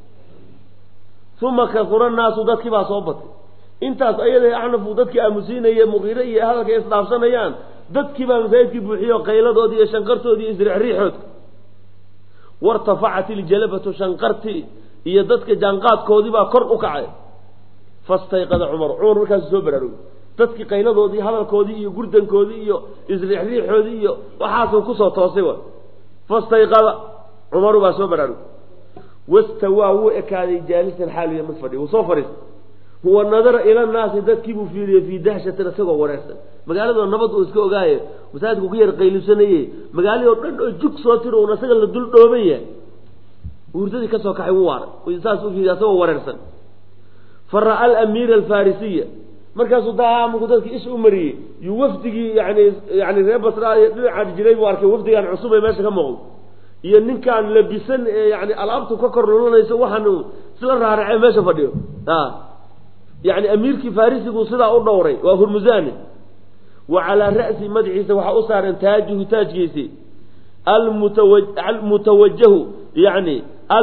uma kasura naasu dadkii baa soo batay intaas ayada axnafu dadkii aamusiinaya mugiire iyo hadalka isdhaafsanayaan dadkii baa masaajidkii buuxiyo qayladoodii iyo shanqartoodii iyo isrixriixood wartafacat iljalabatu shanqartii iyo dadka jaanqaadkoodii baa kor u kacay fastayqada cumar markaasu soo baraarugay dadkii qayladoodii hadalkoodii iyo gurdankoodii iyo isrixriixoodii iyo waxaasuu kusoo toosay wa fastayqada cumaru baa soo baraarugay wastawaa wuu ekaaday jaalisan xaaliya mid fadhiya wuu soo fadhiistay huwa nadara ila naasi dadkiibuu fiiriyey fii dahshatin isagoo wareersan magaaladoo nabad uu iska ogaaye masaajidku ku yar qaylusanayey magaaladii oo dhan oo jug soo tiro uun isaga la dul dhooban yahay hurdadii ka soo kaxay u waaray saas u fiiriya isagoo wareersan fara'a alamiira alfarisiya markaasuu markuu dadkii ish u mariyey yuu wafdigii yani reer basra dhinaca jiray buu arkay wafdigaan cusub ee meesha ka muuqdo iyo ninkaan labisan ee yani alaabtu ka kor lulanayso waxaan isla raaracay meesha fadhiyo yani amiirkii farisigu sidaa u dhowray waa hurmuzani wa calaa ra'si madaxiisa waxaa u saaran taajuhu taajkiisii almutawajahu yani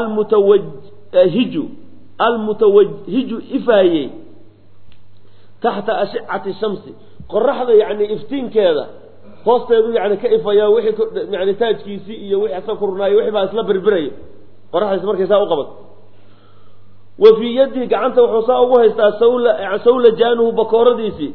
almutawahiju ifaayey taxta ashicati shamsi qoraxda yani iftiinkeeda hoosteedu yani ka ifaya wixii yani taajkiisii iyo wixii asaga kurunaayo wixii baa isla birbiraya qoraxdaas markay saa u qabato wa fii yadihi gacanta wuxuu saa ugu haystaa sawla jaanuhu bakooradiisii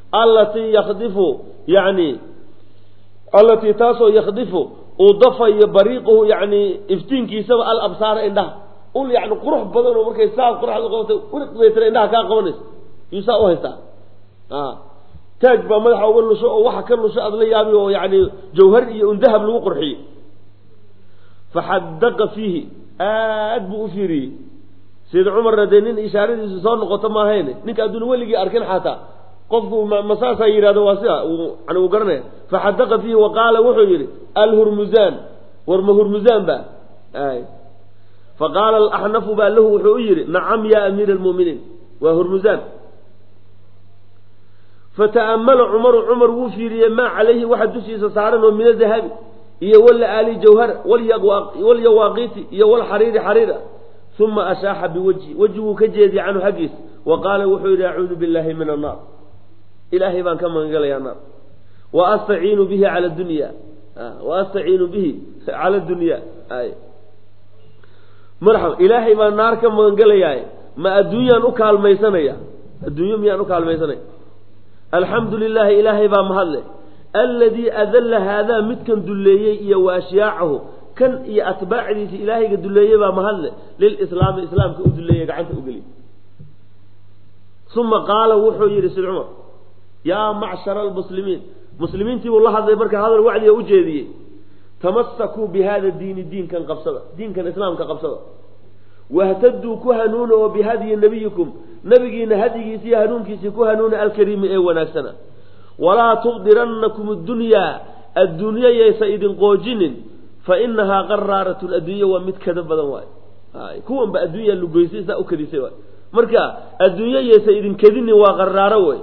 allatii taasoo yakdifu uu dafayo bariiquhu yani iftiinkiisaba alabsaara indhaha ul yani qurux badan oo markay saa qoraxda qabatay uliqdaytana indhaha kaa qabanaysa yuu saa u haystaa taaj baa madaxa uga lusho oo waxa ka lusho aad la yaabi oo yani jawhar iyo undahab lagu qurxiyey faxadaqa fiihi aad buu u fiiriyey sayid cumarna dee nin ishaaradiisu soo noqoto maahayne ninka adduun weligii arkin xataa qofku masaasaa yidhahdo waa sida yani uu garanaya faxadaqa fiihi wa qaala wuxuu yidhi alhurmuzan war ma hurmuzan ba faqaala alaxnafu baa lahu wuxuu u yidhi nacam ya amiira almu'miniin waa hurmuzan fata'amala cumar wuu fiiriyey maa calayhi waxa dushiisa saaran oo min adahabi iyo walaali jawhar walyawaaqiiti iyo walxariiri xariira uma ashaaxa biwajhi wejiguu ka jeediyey canhu xaggiisa wa qaala wuxuu yidhi acuudu billahi min annaar ilaahay baan ka magangelayaa naar waastaciinu bihi cala dunya marxaba ilaahay baan naar ka magangelayaa ma adduunyaan u kaalmaysanaya adduunyo miyaan u kaalmaysanaya alxamdu lilaahi ilaahay baa mahadle alladii adalla haadaa midkan dulleeyey iyo wa ashyaacahu kan iyo atbaacdiisa ilaahayga dulleeyey baa mahadle lilislaami islaamka u dulleeyey gacanta u geliy uma qaala wuxuu yidhi sid cumar yaa macshara almuslimiin muslimiintii buu la hadlay marka hadal wacdiga u jeediyey tamasakuu bi hada diini diinkan qabsada diinkan islaamka qabsada wahtaduu ku hanuuna oo bihadyi nabiyikum nabigiina hadyigiisi iyo hanuunkiisii ku hanuuna alkariimi ee wanaagsana walaa tubdirannakum addunyaa adduunyo yaysa idin qoojinin fa inahaa qaraaratun adduunyo waa mid kada badan waayo kuwan ba adduunyaa lugoysay saa u kadisay waay marka adduunyo yaysa idin kadinin waa qaraaro wey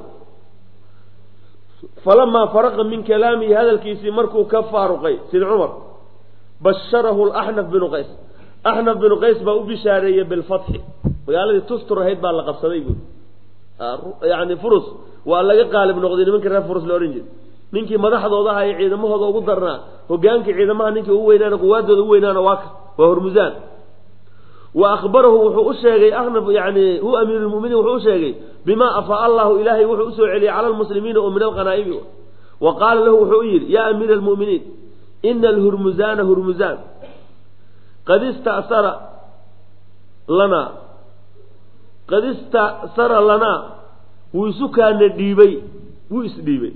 falamaa faraqa min kalaamihi hadalkiisii markuu ka faaruqay sid cumar basharahu laxnaf binu qays axnaf binu qays baa u bishaareeyey bilfatxi magaaladii tustur ahayd baa la qabsaday buui yani furus waa laga qaalib noqday nimankii reer furus la odhan jiray ninkii madaxdooda aha ee ciidamahooda ugu darnaa hogaankii ciidamaha ninkii ugu weynaana quwaadooda ugu weynaana waa hurmuzan wa akhbarahu wuxuu u sheegay axnaf yani hu amiiru lmuminiin wuxuu u sheegay bimaa afaa allahu ilaahay wuxuu usoo celiyey cala almuslimiina oo min alqanaa'imi wa qaala lahu wuxuu u yidhi yaa amiira almu'miniin ina alhurmuzana hurmuzan qad istasara lanaa wuu isu kaana dhiibay wuu isdhiibay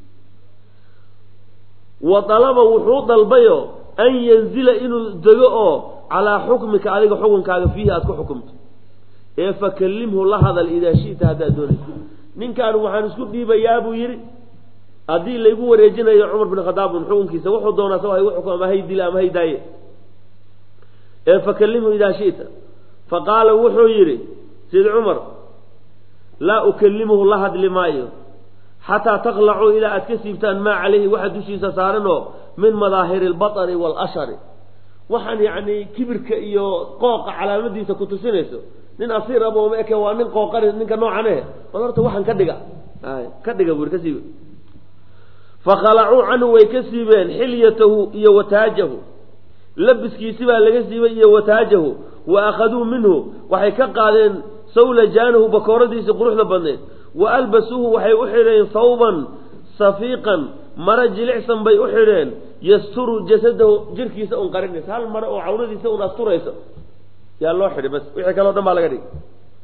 wa dalaba wuxuu dalbayo an yanzila inuu dego oo calaa xukmika adiga xukunkaaga fiihi aada ku xukumto ee fakallimhu la hadal idaa shi'ta haddaad doonayso ninkaan waxaan isku dhiibayaa buu yidhi haddii laygu wareejinayo cumar bin khadaab xukunkiisa wuxuu doonaa sawa igu xukum ama hay dila ama hay daaye ee fakallimhu idaa shi'ta faqaala wuxuu yidhi sid cumar laa ukallimuhu la hadli maayo xataa taqlacuu ilaa aad ka siibtaan maa calayhi waxa dushiisa saaranoo min madaahiri albatari waalashari waxaan yacni kibirka iyo qooqa calaamadiisa ku tusinayso nin asiir aba uma eke waa nin qooqani ninka noocan eh bal horta waxaan ka dhiga buuri ka siibe fakhalacuu canhu way ka siibeen xilyatahu iyo wataajahu labiskiisi baa laga siibay iyo wataajahu wa akhaduu minhu waxay ka qaadeen sawla jaanahu bakooradiisii quruxda badneed wa albasuuhu waxay u xidheen sawban safiiqan maro jilicsan bay u xidheen yasturu jasadahu jirkiisa un qarinaysa hal maro oo cawradiisa un asturaysa yaa loo xidhay bas wixii kaleo dhan baa laga dhigay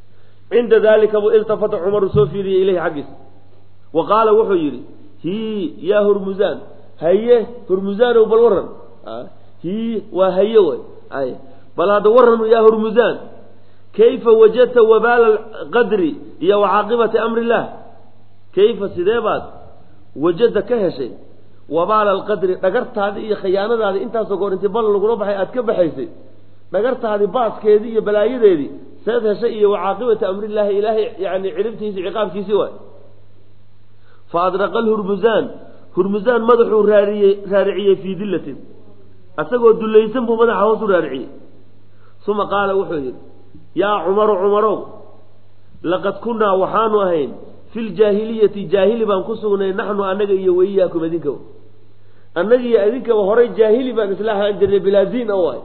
عند ذلك التفت عمر سوفيري إليه حقس وقال وحيري هي يا هرمزان هيه هرمزان وبالورن هي وهيوي أي بل هذا ورن يا هرمزان كيف وجدت وبال القدر يا وعاقبة أمر الله كيف سيدابات وجدت كهشي وبال القدر نقرت هذه خيانة هذه أنت سكون أنت بل الغرب حي أتكب حيسي نقرت هذه باس كذي بلايد هذه سيدها شيء وعاقبة أمر الله إلهي يعني عرفته عقاب في سوى فأدرق هرمزان مدحو رارعية في دلة أسقوا الدليسن بمدح وصو رارعية ثم قال وحيد يا عمر لقد كنا وحانوهين في الجاهلية جاهلي بانكسونا نحن أنك وإياكم أذنك أنك أذنك وهري جاهلي بان إسلاحها أنجر بلازين أواي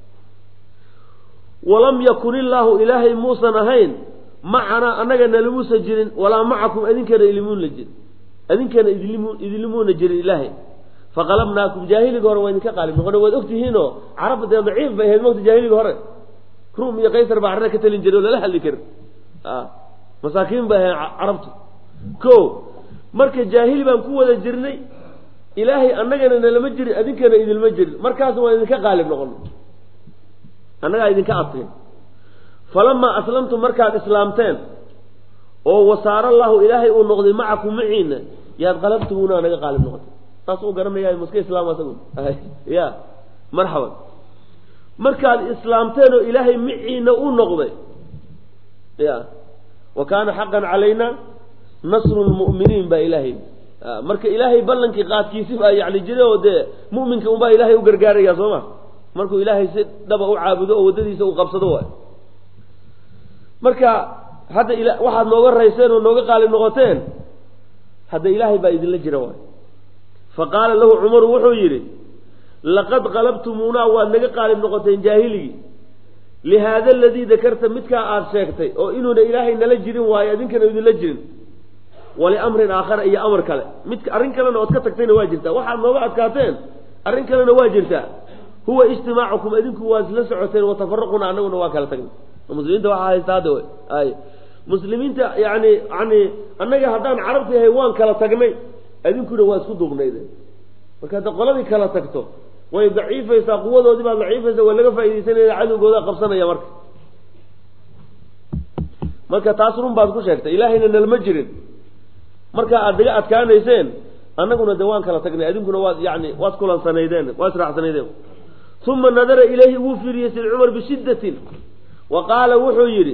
ولم يكن الله إلهي موسى نهين معنا أنك نلموس جرين ولا معكم أذنك نلمون لجرين أذنك نلمون جرين إلهي فقلبناكم جاهلي قهر وإنك قالب نقول وإذ هنا عرفت يا ضعيف بهي الموت جاهلي قهر روم يا قيصر بعرنا كتلين جرين ولا اللي كر مساكين بها عرفته كو مركز جاهلي بان كوة جرني إلهي أنك نلم جرين أذنك نلم جرين مركز وإنك قالب نقول أنا قاعد كأطين فلما أسلمتم مركز إسلامتين وصار الله إلهي ونقضي معكم معين يا قلبتمونا أنا قالب نقضي تاسو قرمنا يا مسكين إسلام أسلم يا مرحبا مركز إسلامتين إلهي معين ونقضي يا وكان حقا علينا نصر المؤمنين بإلهي مركز إلهي بلنك قاد كيسيب يعني جريو ده مؤمنك وبا إلهي وقرقاري يا صوما markuu ilaahay si dhaba u caabudo oo wadadiisa u qabsado way marka hadda waxaad nooga rayseen oo nooga qaalin noqoteen hadda ilaahay baa idin la jira way faqala lahu umar wuxuu yiri laqad qalabtumuna wa naga qaalin noqoteen jaahiligi lihada alladhi dhakarta midka aad sheegtay oo inuu ilaahay nala jirin waayo idinkana idin la jirin wali amrin aakhar iyo amar kale midka arrin kale oo ka tagtayna waa jirtaa waxaad nooga adkaateen arrin kale waa jirtaa هو اجتماعكم أذنكم واسلا سعوتين وتفرقنا عنه ونواكل تقل المسلمين تواحد يستعدوا أي مسلمين يعني أنك هدان عربتي هيوان كلا تقني أذنكم واسكو دوغني وكذا قلبي كلا تكتو ويضعيف يساقوه ذو ديبا ضعيف ولا فايدة سنة عدو قوضا قبصنا يا مركا تاثرون بعضكو شاكتا إلهي أن المجرد مركا أدقاء كان يسين أنكم دوان كلا تقني أذنكم يعني واسكولا سنيدين واسرع سنيدين ثم نظر إليه وفر يسل عمر بشدة وقال وحيري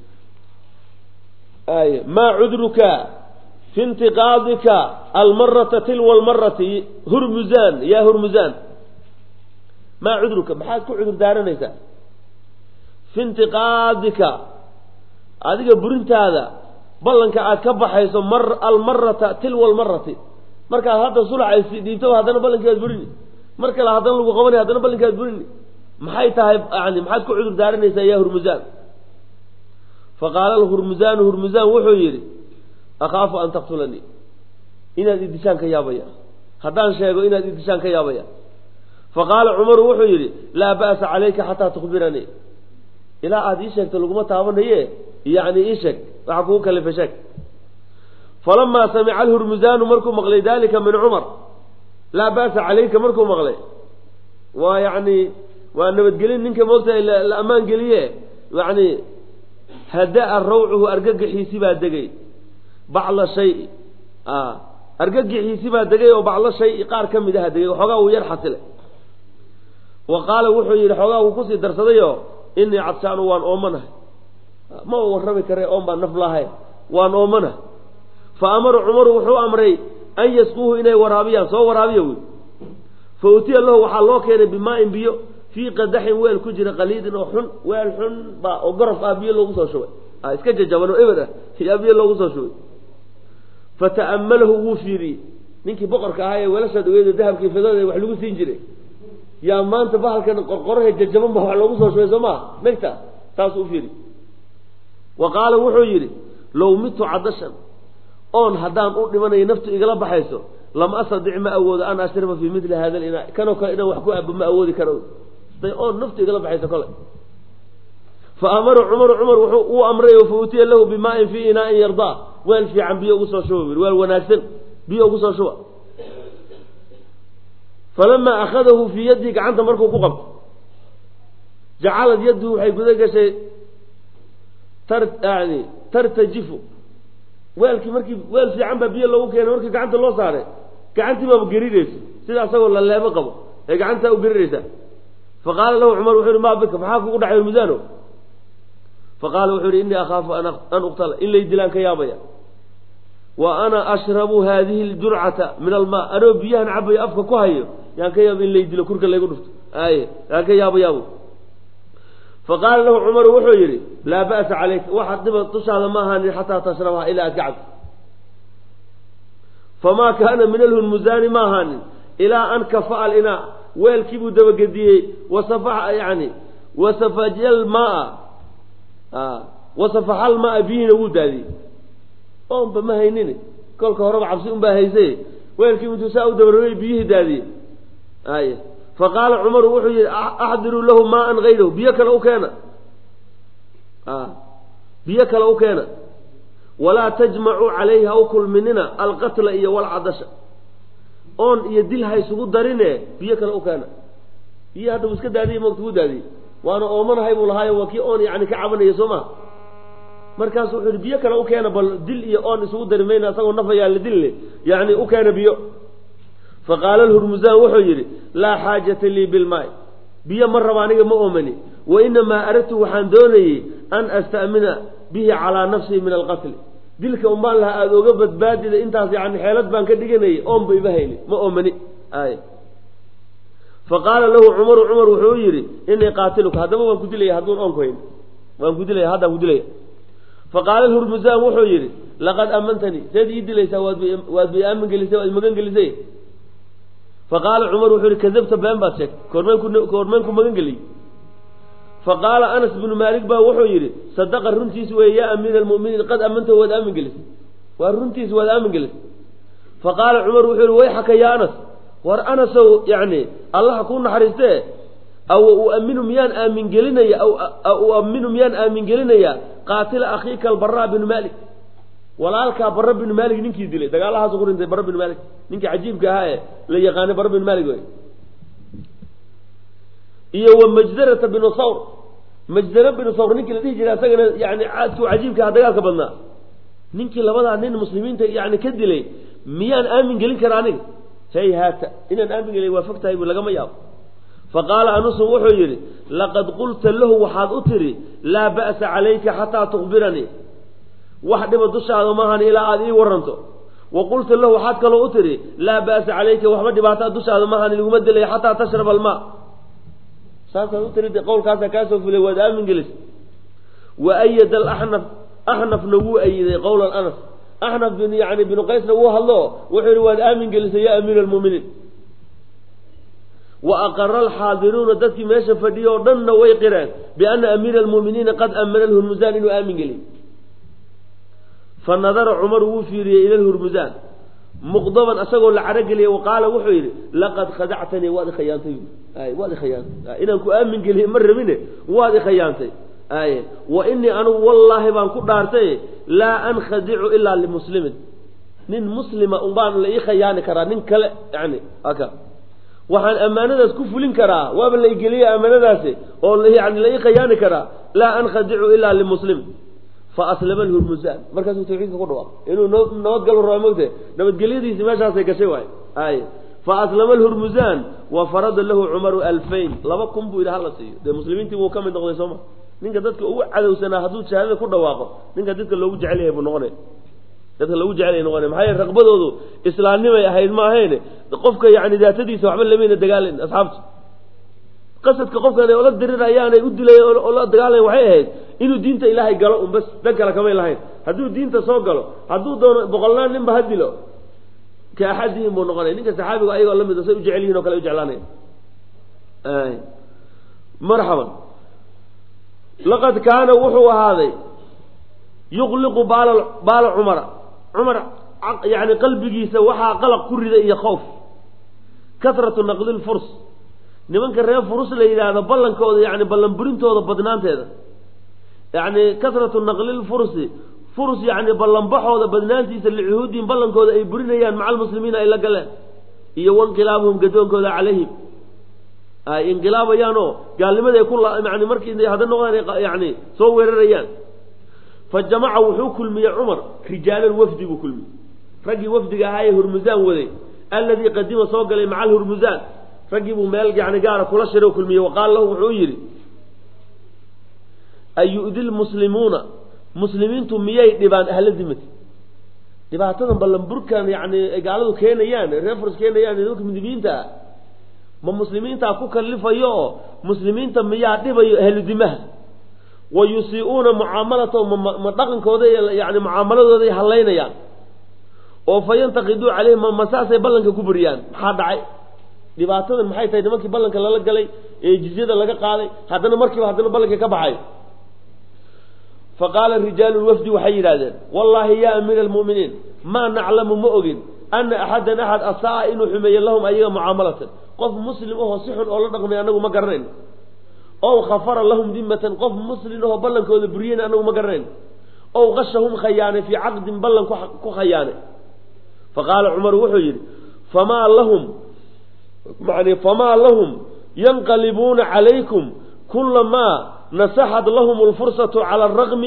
ما عذرك في انتقاضك المرة تلو المرة هرمزان يا هرمزان ما عذرك بحاجة عذر دارنا يسا في انتقاضك هذه برنت هذا بلنك أكبح يسو المرة تلو المرة مركا هذا صلح يديبتو هذا بلنك يزبرني marka la hadan lagu qabanay hadana balankaad burini maxay tahay yani maxaad ku cudur daaranaysaa yaa hurmuzaan faqala hurmuzaan wuxuu yiri akhafu an taqtulani inaad idishaan ka yaabaya hadaan sheego inaad idishaan ka yaabaya faqala umar wuxuu yiri la ba'sa alayka hatta tukhbirani ila aad ii sheegto laguma taabanaye yani ii sheeg waxa ku kale fashak falamma sami'a al-hurmuzaan markuu maqlay dalika min umar لا بأس عليك مركو مغلي ويعني وأنا بتقولين إنك موقتها الأمان قليه يعني هداء الروعه أرجع حيسبها دقي بعض شيء أرجع حيسبها دقي وبعض شيء قار كم ده دقي وحقه ويرحت له وقال وحي الحقه وقصي درسيه إني عطشان وان أمنه ما هو الربي كري أم بنفلها وان أمنه فأمر عمر وحو أمري أن يسقوه إليه ورابيا سوى ورابيا فأتي الله وحالله كان بماء بيو في قدح ويل كجر قليد وحن ويل حن وقرف أبي الله وصل شوي اسكت جوانو إبدا هي أبي الله وصل شوي فتأمله وفيري منك بقر كهاي ولا شد ويد الذهب كيف ذا وحلو سينجري يا ما أنت بحال كان قرقره الجبان بحال وصل شوي زمان مكتا تاسو فيري وقال وحيري لو مت عدشا أون هدان أون لمن ينفت إقلاب بحيثه لم أستطع ما أود أن أشرب في مثل هذا الإناء كانوا وحكوا أب ما أودي كانوا أون نفت إقلاب بحيثه كله فأمر عمر وأمره فأتي له بماء في إناء يرضاه وين في عم بيو قصة شو وين وناسن بيو قصة شو فلما أخذه في يدك عنده مركو كقب جعلت يده حيث ذلك شيء ترتجف ويلكي مركي ويل في عم بيو لو كان مركي عنده الله صاره كعنتي ما بقريريس سيدا سوى الله لا بقبه كعنتها وقريريسه فقال له عمر وحر ما بك فحاك وقع الميزانه فقال وحر إني أخاف أن أقتل إلا يدلان كيابيا وأنا أشرب هذه الجرعة من الماء أنا بيها نعبي أفك كهيو يعني كياب إلا يدل كرك اللي يقول يعني كيابيا فقال له عمر وحر لا بأس عليك واحد نبى تشعل ماها حتى تشربها إلى أكعب فما كان من المزان ماها إلى أن كفأ الإناء ويلكبوا دبقديه وصفح يعني وصفج الماء وصفح الماء بين ودادي بما هينيني كل كهرباء عبسي بهيزي ويلكبوا تساوي دبروي بيه دادي فقال عمر وحي أحضروا له ماء غيره بيك لو كان بيك لو كان ولا تجمعوا عليها أكل مننا القتل إيا والعدشة oon iyo dil ha isugu darine biyo kale u keena biyo hadda iska daadiye moogta u daadiye waana oomanahay buu lahaayo waa kii oon yani ka cabanayo soo ma markaas wuxuu biyo kale u keena bal dil iyo oon isugu darimayna asagoo nafayaa la dille yani u keena biyo faqaala al-hurmuzan wuxuu yiri laa xaajata lii bilmaay biyo ma raba aniga ma oomani wa inamaa aradtu waxaan doonayay an astamina bihi calaa nafsii min alqatl dilka umbaan laha aada oga badbaadida intaas yani xeelad baan ka dhiganayay oon ba iba hayni ma oomani faqaala lahu cumar wuxuu yidhi inii qaatiluka haddaba waan ku dilaya hadduun oonku hayn waan ku dilaya haddaan ku dilaya faqaala hurmuzan wuxuu yidhi laqad amantanii seed ii dilaysaa waad bay aamin gelisay waad magan gelisay faqaala cumar wuxuu yidhi kadabta been baad sheegtay koormeen ku magan geliyey فقال أنس بن مالك با وحو يري صدق الرنتيس ويا أمير المؤمنين قد أمنته وأمن جلس والرنتيس وأمن جلس فقال عمر وحو ويحك يا أنس وأنس يعني الله يكون حريسته أو أؤمن ميان آمن جلنا أو أؤمن ميان آمن جلنا قاتل أخيك البراء بن مالك ولا لك براء بن مالك نينكي دلي ده قال لها صغور انت براء بن مالك نينكي عجيب كهاي لا يغاني براء بن مالك وي iyo wamajdarata bin sawr majdara bin sawr ninkii la dhihi jiray asagana yani aadku cajiibka dagaalka badnaa ninkii labada nin muslimiinta yani ka dilay miyaan aamin gelin karaa aniga hay haata inaan aamin gelin waa fogtahay buu laga ma yaabo faqala anus wuxuu yiri laqad qulta lahu waxaad u tiri laa ba'sa alayka hatta tukhbirani wax dhiba dushaada ma ahan ilaa aad ii waranto وقلت له waxaad kale u tiri laa ba'sa alayka waxba dhibaato dushaada ma ahan lagu dilay hatta tashrab alma ساسا تريد قول كاسا كاسا في الواداء من جلس وأيد أحنف نبو أيد قول الأنس أحنف بن يعني بن قيس نبوها الله وحر الواداء من جلس يا أمير المؤمنين وأقر الحاضرون دتك ماشى فديه ودن ويقران بأن أمير المؤمنين قد أمن الهرمزان إنه آمن جلس فنظر عمر وفيري إلى الهرمزان مغضبا أسقوا العرقلي وقال وحيري لقد خدعتني وادي خيانتي وادي خيانتي إنك آمن قلي مرة منه وادي خيانتي وإني أنا والله بان كدارتي لا أنخدع إلا لمسلم نين مسلمة أمبان لأي خيانة كرا نين كلا يعني أكا وحن أمانة كفلين كرا وابن لأي قلي أمانة داسي والله يعني لأي خيانة كرا لا أنخدع إلا لمسلم فأسلم الهرمزان مركز توحيد قدوة إنه نود قالوا رامته نود قليدي سماشة سيكشوا فأسلم الهرمزان وفرض له عمر 2000 لبكم بو إلى هلا سيء ده مسلمين تبوا كم من دقيقة سما نين قدرت هو عدو سنة حدود شهادة كل واقع نين قدرت لو وجع عليه بنغني قدرت لو وجع عليه نغني محي رقبة ذو إسلامي ما هي ما هينه قفك يعني ذات دي سو عمل لمين الدجالين أصحابه قصة كقفك أنا ولا دري رأيانه يقول لي ولا دجالين وحيه إنه دينته إلهي قالوا بس ذكر كمان إلهي هدو دينته صوق قالوا هدو دون بقولنا نم بهدله كأحدهم بنغني نيجي صحابي وأي قال لهم إذا سيجعلين وكلا يجعلانه مرحبا لقد كان وحو هذا يغلق بال عمر يعني قلبه سوحا قلق كرد إيا خوف كثرة نقل الفرس نمن كان ريال فرس اللي هذا بلن كود يعني بلن برنتو هذا بدنانته هذا يعني كثرة النقل الفرس فرس يعني بلن بحوض بدنانتيس لعهودهم بلن كودا أي برينيان مع المسلمين إلا قال إيو انقلابهم قدون كودا عليهم انقلاب يانو قال لماذا يكون يعني مركي هذا النوع يعني صور الريان فالجماعة وحوك المية عمر رجال الوفد بكل رجي وفد هاي هرمزان وذي الذي قدم صوق لي مع الهرمزان رجبوا مال يعني قال كل شيء وكل مية وقال له وحويري أي يؤذي المسلمون مسلمين تمية دبان أهل الذمة دبعتهم بلنبركان يعني قالوا كينيان ريفرس كينيان ذوك من دبينتا ما مسلمين تأكو كلفة يو مسلمين تمية دبا أهل الذمة ويسيئون معاملتهم مطلقا كودا يعني معاملة ذي حلين يعني وفينتقدوا عليهم مساسة بلنك كبريان هذا dhibaatadan maxay tahay nimankii ballanka lala galay ee jizyada laga qaaday hadana markii hadana ballanka ka baxay faqala rijal alwafd waxay yiraahdeen wallahi ya amir almu'minin ma na'lamu mu'gin anna ahadan ahad asaa inuu xumeeyo lahum ayaga muaamalatan qof muslim oo si xun oo la dhaqmay anagu ma garanayn oo khafara lahum dimmatan qof muslim oo ballankooda buriyeen anagu ma garanayn oo qashahum khayana fi aqd ballan ku khayana faqala umar wuxuu yiri fama lahum يعني فما لهم ينقلبون عليكم كلما نسحت لهم الفرصة على الرغم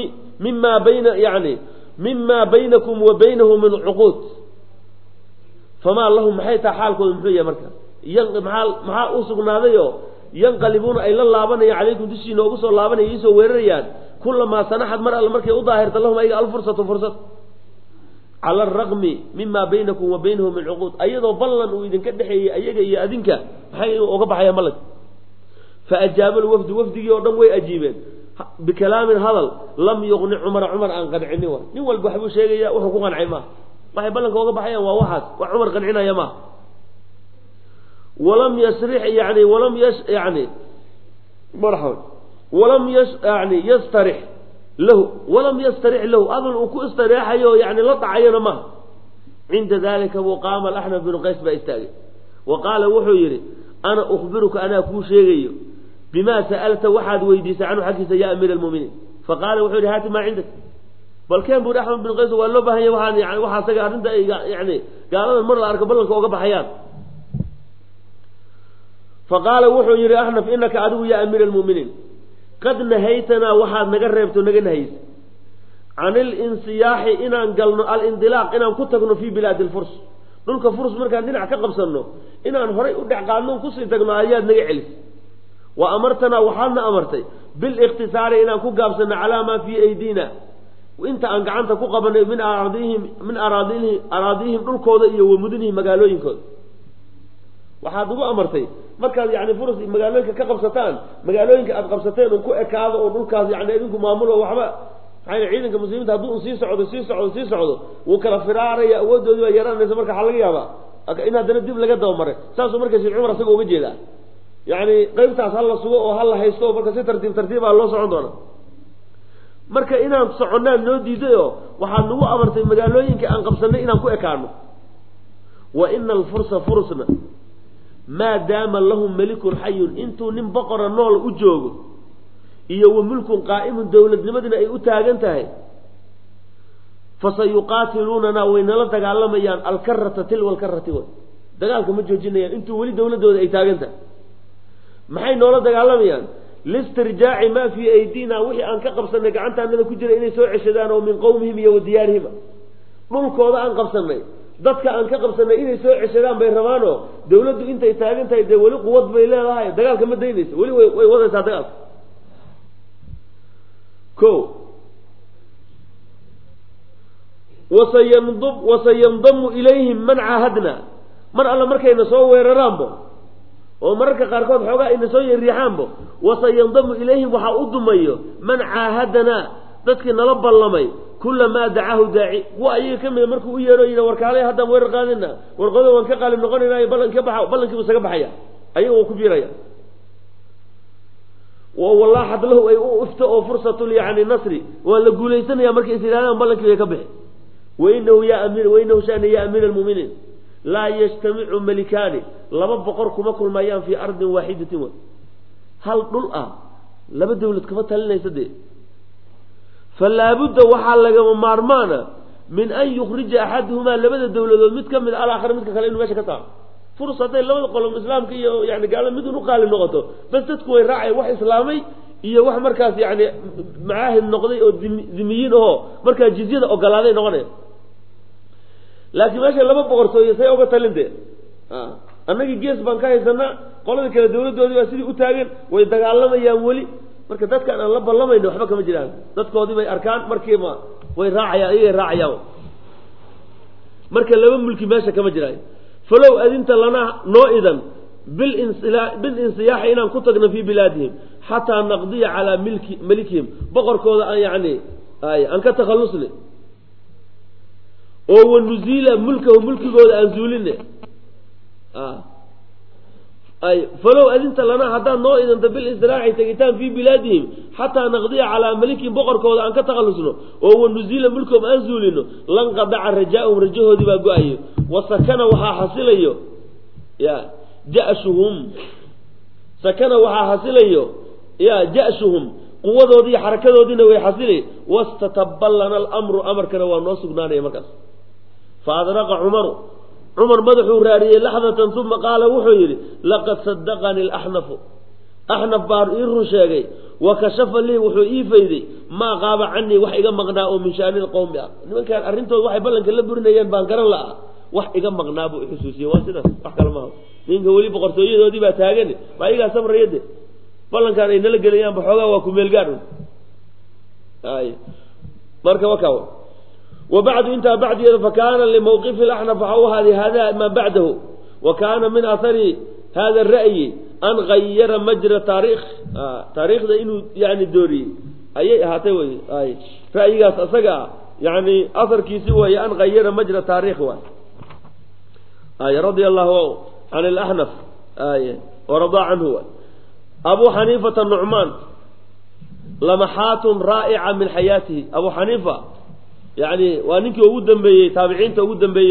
مما بينكم وبينه من عقود فما لهم حيث حالكم محيا مركز مع أسقنا ذيو ينقلبون إلى اللابن عليكم تشي نوغس اللابن يسو ويريان كلما سنحت مرأة المركز وظاهرت لهم أي الفرصة فرصة على الرغم مما بينكم وبينهم من عقود أيضا ظلا وإذن كدحي أيضا يأذنك وقبح يا ملك فأجاب الوفد وفدي ودم ويأجيبين بكلام هذا لم يغني عمر أن قنعني نوال بحبو شيء وحقوق عماه ما هي بلنك وقبح يا وواحد وعمر قنعنا يا ما ولم يسرح يعني مرحبا ولم يسترح له ولم يستريح له أظن أكو استريح يعني لطع عينا ما عند ذلك وقام الأحنف بن قيس بإستاغي وقال وحيري أنا أخبرك أنا أكو شيء بما سألت واحد ويديس عنه حكيس يا أمير المؤمنين فقال وحيري هات ما عندك بل كان بن أحمد بن قيس وقال له بهي يعني وحا سقار انت يعني قال أنا المرة أركب لك وقب حيان فقال وحيري أحنف إنك عدو يا أمير المؤمنين قد نهيتنا وحد نقربت ونقنهيس عن الانسياح إن قلنا الانطلاق إن كنتكنا في بلاد الفرس نلك فرس مركان دينا كقبصنه إن هري أدع قانون كسر تقنا آيات نقعلس وأمرتنا وحالنا أمرتي بالاقتصار إن كقبصنا على ما في أيدينا وإنت أنقعنت كقبنا من أراضيهم نلكوضا ومدنهم مقالوين كود waxaad amartay markaad yani furus magaalooyinka ka qabsataan magaalooyinka aad qabsateen oo ku ekaado oo dhulkaas yani idinku maamulo waxba hayna ciidanka muslimiinta haduu sii socdo uu kala firaaraya awoodoodu ay yaraanayso marka xal laga yaaba in hadana dib laga daba maray saasoo marka si Umar asaga uga jeeda yani qaybtaas hal la sugo oo hal la haysto marka si tartiib loo socon doona marka inaan soconaan noo diidayo waxaad nagu amartay magaalooyinka aan qabsanay inaan ku ekaano wa innal furusna ما دام لهم ملك حي انتو نم بقر النول اجوغو iyo وملك قائم دولتنimada ay u taagan tahay fasayuqatiluna wa inala dagaalamayaan alkarrata tilwa alkarrati dagaalka ma joojinayaan intuu wali dawladooda ay taagan tahay maxay noola dagaalamayaan listirjaa'i ma fi aydina wixii aan ka qabsanay gacantaanada ku jira inay soo ceshadaan oo min qowmihim iyo diyaarihim dhulkooda aan qabsanay dadka aan ka qabsanay inay soo ceshadaan bay rabaano dawladdu intay taagan tahay de wali quwad bay leedahay dagaalka ma daynayso wali way wadaysaa dagaalka ko وسينضم إليهم من عاهدنا من الله مركا ينسوا ويررامبو ومركا قاركود حوغا ينسوا يريحامبو وسينضم إليهم وحاودوا ميو من عاهدنا ذاتك نلب اللمي كل ما دعاه داعي وأي كم مركو ويرو وركالي هذا ويرقادنا ورقادوا وانكا قال نقولنا بلن كبسا كبحيا أيوه كبيريا والله حد له أي افتأوا فرصة يعني نصري ولا قوليسنا يا مركا إسلام بلن كبحيا وإنه شأن يا أمير المؤمنين لا يجتمع ملكان لما بقركم كل ما يان في أرض واحدة هل نلقى لما الدولة كفتها لنا يسدي falaa budda waxaa lagama maarmaana min an yukhrija axaduhumaa labada dawladood mid ka mid alaakhar midka kale inuu meesha ka saaro furs hadday labada qolom islaamka iyo yani gaalo mid un u qaali noqoto bas dadku way raaceen wax islaamay iyo wax markaas yani macaahid noqday oo dimiyiin ahoo markaa jizyada ogolaaday noqonaya laakiin meesha laba boqortooyo say oga talintee annagii gees baan ka haysanaa qolada kale dawladdoodii baa sidii u taagan way dagaalamayaan weli marka dadkaan aan la ballamayno waxba kama jiraan dadkoodii bay arkaan markiiba way raacayaan iyagay raacayaan marka laba mulki meesha kama jiraayo falow adinta lanaa noo idan bilinsiyaaxi inaan ku tagno fii bilaadihim xataa naqdiya calaa malikihim boqorkooda aan yani aan ka takhallusne oo wanuziila mulkahu mulkigooda aan zuuline falow adinta lanaa haddaad noo idanta bilistiraaxi tegitaan fii bilaadihim xataa naqdiya calaa malikihim boqorkooda aan ka takhallusno oo wanuziila mulkahum aan zuulino lanqadaca rajaa'uhum rajahoodii baa go-ayo wasakana waxaa xasilayo ya jashuhum sakana waxaa xasilayo ya jashuhum quwadoodii iyo xarakadoodiina way xasilay wastatabba lana alamru amarkana waa noo sugnaanaya markaas faadraqa cumar madaxuu raariyey laxdatan uma qaala wuxuu yidhi laqad sadaqanii alaxnafu axnaf baa ii run sheegay wa kashafa lii wuxuu ii fayday maa qaaba canii wax iga maqnaa oo min shaani lqowmi ah nimankaan arrintooda waxay ballanka la burinayeen baan garan la'a wax iga maqnaa buu ixusuusiyey waa sidaas wax kale maaha ninka weli boqortooyadoodii baa taagan baa iyagaa samrayade ballankaan ay nala gelayaanba xoogaa waa kumeelgaadh marka wakaa وبعد انتهى بعد فكان لموقف الأحنف هذا ما بعده وكان من أثر هذا الرأي أن غير مجرى تاريخ ده إنه يعني دوري أي هاتوي أي رأي أسقى يعني أثر كيسوي أن غير مجرى تاريخ رضي الله عن الأحنف ورضى عنه أبو حنيفة النعمان لمحات رائعة من حياته أبو حنيفة يعني وانك وجودن بي تابعين توجودن بي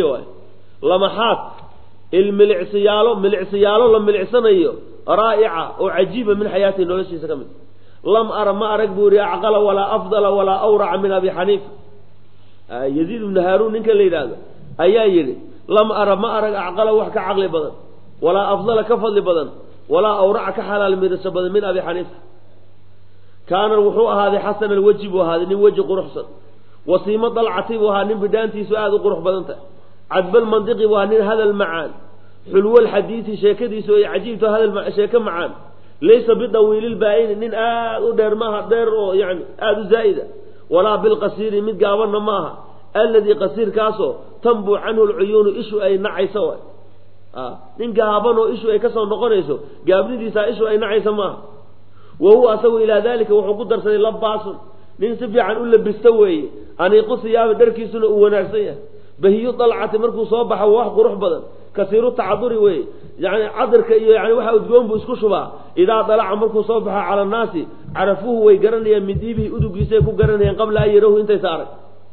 لمحات الملعسيالو لما العسنيو رائعة وعجيبة من حياته نولشي سكمل لم أرى ما أرك بوري أعقل ولا أفضل ولا أورع من أبي حنيفة يزيد بن هارون إنك اللي هذا أيايري لم أرى ما أرك أعقل وحك عقل بدن ولا أفضل كفضل بدن ولا أورع كحلال ميرس بدن من أبي حنيفة كان الوحوء هذه حسن الوجه وهذا وجه قرحسن وصيمة ضلعتي وهانين بدانتي سؤال قرح بدنته عذب المنطقي وهانين هذا المعان حلو الحديث شيكدي سوي عجيب هذا شيك معان ليس بالطويل البعين إن دير ماها دير يعني زائدة ولا بالقصير مد قاورنا ماها الذي قصير كاسو تنبو عنه العيون إشو أي نعي سوا إن قابنه إشو أي كسر نقريسو قابني دي سا إشو أي نعي سماها وهو أسوي إلى ذلك وحقود درسني لباس nin si fiican u labisto weeye aniiqu siyaaba darkiisuna uu wanaagsan yahay bahiyo dalcati markuu soo baxo wax qurux badan kasiiru tacaduri weeye yani cadarka iyo yani waxa udgoon buu isku shubaa idaa dalaca markuu soo baxo cala naasi carafuhu way garanayaan midiibihi udugiisay ku garanayaan qabla an yarahu intay saaray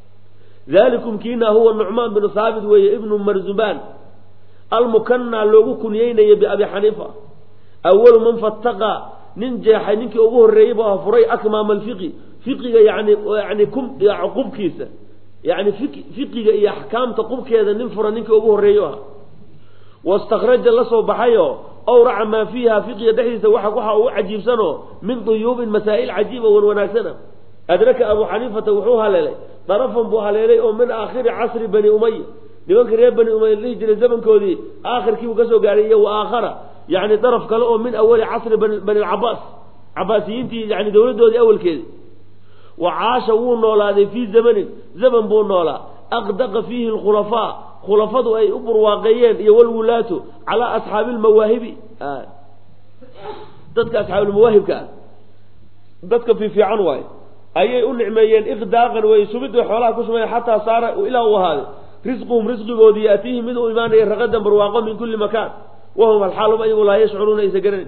dalikum kiina huwa nucmaan binu saabit weeye ibnu marzuban almukanna loogu kunyeynaya biabi xaniifa awalu man fattaqa nin jeexay ninkii ugu horreeyey buu furay akmaam alfiqi fiqiga yani qubkiisa yani fiqiga iyo axkaamta qubkeeda nin fura ninkii ugu horreeyo ah wastakhraja la soo baxayo awraca maa fiiha fiqiga dhexdiisa waxa ugu cajiibsanoo min duyuubin masaa'il cajiiba wan wanaagsana adraka abu xaniifata wuxuu haleelay darafan buu haleelay oo min aakhiri casri bani umaya nimanka reer bani umaya dhihi jiray zamankoodii aakhirkii buu ka soo gaaray iyo wa aakhara yani daraf kale oo min awali casri bani alcabaas cabaasiyiintii yani dowladdoodii awalkeedii وعاش ونولا في زمن بونولا أقدق فيه الخلفاء خلفاء أي أبر واقعين والولاة على أصحاب المواهب ضدك أصحاب المواهب كان ضدك في عنواي أي أنعميين إقداقا ويسبد حوالها كسمين حتى صار إلى وهذا رزقهم رزق قودي يأتيهم من إيمان يرغدا برواقا من كل مكان وهم الحال أي لا يشعرون يسجرين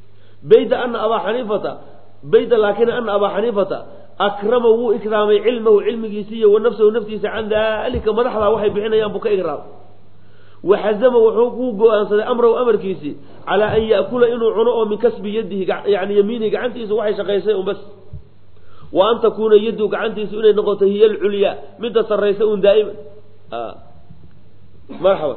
لكن أن أبا حنيفة أكرمه إكرامي علمه علمه ونفسه ونفسه عن ذلك مرحلة وحي بحنا ينبك إكرام وحزمه وحقوقه أنصد أمره وأمر كيسي على أن يأكل إنه عناء من كسب يده يعني يمينه عنتيس وحي شقيسيه بس wa an takuuna yaddu gacantiisu inay noqoto hiya alculyaa midda sarraysa un daa'iman marxaba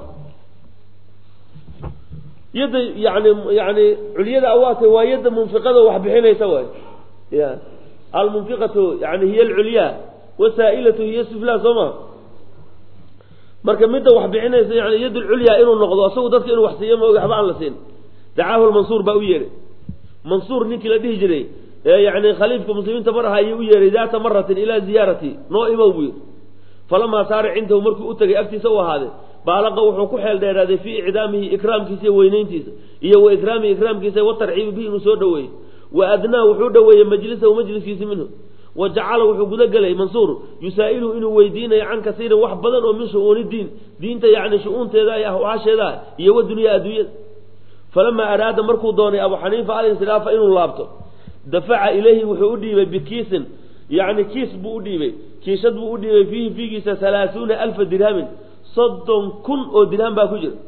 yadda yani culyada awaatay waa yadda munfiqada wax bixinaysa waay ya almunfiqatu yani hiya alculyaa wasaa'ilatu hiya suflaa soo ma marka midda wax bixinaysa yani yad alculyaa inuu noqdo asagu dadka inuu wax siiyo ma oga waxba aan la siin dacaahu lmansuur baa u yeeray mansuur ninkii la dhihi jiray yani khaliifka muslimiinta mar aha ayuu u yeeray daata maratin ilaa ziyaarati noo imow buu yidhi falamaa saara cindahu markuu u tegay agtiisa u ahaaday baalaqa wuxuu ku xeel dheeraaday fii icdaamihi ikraamkiisa iyo weynayntiisa iyo wa ikraamihi ikraamkiisa watarxiibi bihi inuu soo dhoweeyey wa adnaa wuxuu dhoweeyey majlisahu majliskiisi minhu wa jacala wuxuu gudagelay mansuur yusaa'iluhu inuu weydiinayo can kasiirin wax badan oo min shu-uuni diin diinta yani shu-uunteeda iyo ahwaasheeda iyo wa dunyaa adduunyada falamaa araada markuu doonay abu xaniifa alinsiraafa inuu laabto dafaca ilayhi wuxuu u dhiibay bikiisin yani kiis buu u dhiibay kiishad buu u dhiibay fiihi fiigiisa 30,000 dirhamin 30,000 oo dirham baa ku jira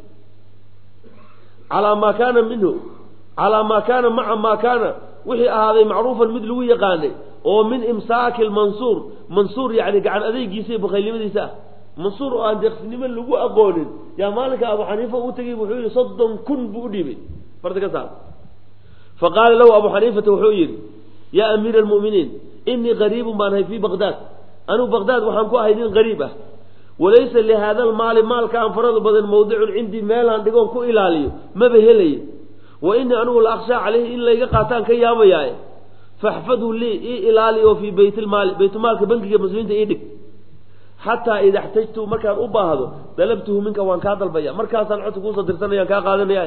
calaa maa kaana minhu calaa maa kaana maca maa kaana wixii ahaaday macruufan mid lagu yaqaanay oo min imsaaki lmansuur mansuur yani gacan adeygiisa iyo bakhaylnimadiisa ah mansuur oo aan deeqsinimo lagu aqoonin yaa maalinka abu xaniifa u tegay wuxuu yihi 30,000 buu u dhiibay farta ka saar faqaala lahu abu xaniifata wuxuu yidhi yaa amiira almu'miniin inii qariibun baan ahay fii baqdaad anuu baqdaad waxaan ku ahay nin qariib ah walaysa lihaada almaali maalka aan farada badan mawdicun cindii meelaan dhigoon ku ilaaliyo maba helaya wa inii anugu la akhshaa calayhi in layga qaataan ka yaabayaaye faxfadhu lii ii ilaali oo fii baytilmaali baytulmaalka bankiga muslimiinta ii dhig xataa ida xtajtu markaan u baahdo dalabtuhu minka waan kaa dalbaya markaasaan codka kuusoo dirsanayaan kaa qaadanaya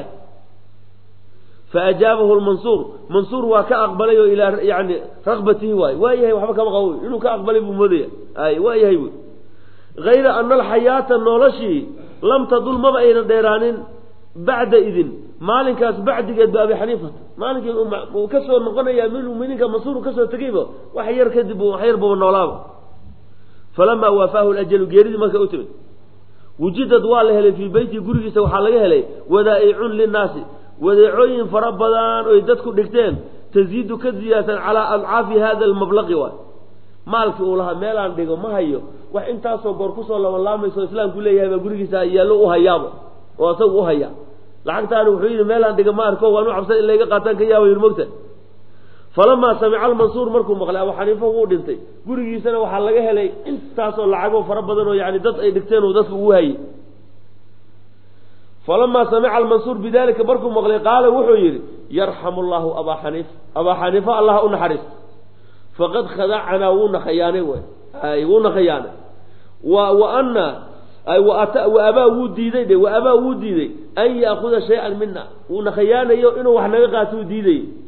faajaabahu lmansuur mansuur waa ka aqbalay oo ilaa yani ragbatihi waay waa yahay waxba kama qabo inuu ka aqbalay buu moodaya ay waa yahay wy hayra ana alxayaata noloshii lam tadul maba ayna dheeraanin bacda idin maalinkaas bacdigeed ba abi xaniifata maalinkii uu ka soo noqonayaa minka mansuur uu kasoo tegayba wax yar kadib wax yar buba noolaaba falamaa waafaahu lajalu geeridii marka u timid wujidad waa la helay fii beyti gurigiisa waxaa laga helay wadaa'icun linnaasi wadeecooyin fara badan oy dadku dhigteen taziidu ka ziyaadsan calaa adcaafi hada almablaqi waay maalkii uu lahaa meelaan dhigo ma hayo wax intaasoo goor kusoo labanlaamayso islaamku leeyahay baa gurigiisa yaallo u hayaaba oo asagu u hayaa lacagtaani wuxuu yidhi meelaan dhigo ma arko waan u cabsan in layga qaataan ka yaaba yidhi mogta falamaa samica almansuur markuu maqlay abu xaniifa wuu dhintay gurigiisana waxaa laga helay intaasoo lacagoo fara badan oo yani dad ay dhigteen oo dadka ugu hayay falamaa samica almansuur bidalika markuu maqlay qaala wuxuu yidhi yarxamu llahu abaa xaniifa allah u naxariisto faqad khadacanaa wuuna khayaanay wy wuuna khayaanay waabaa wuu diiday an yaakuda shay-an mina wuuna khayaanayo inuu wax naga qaato u diiday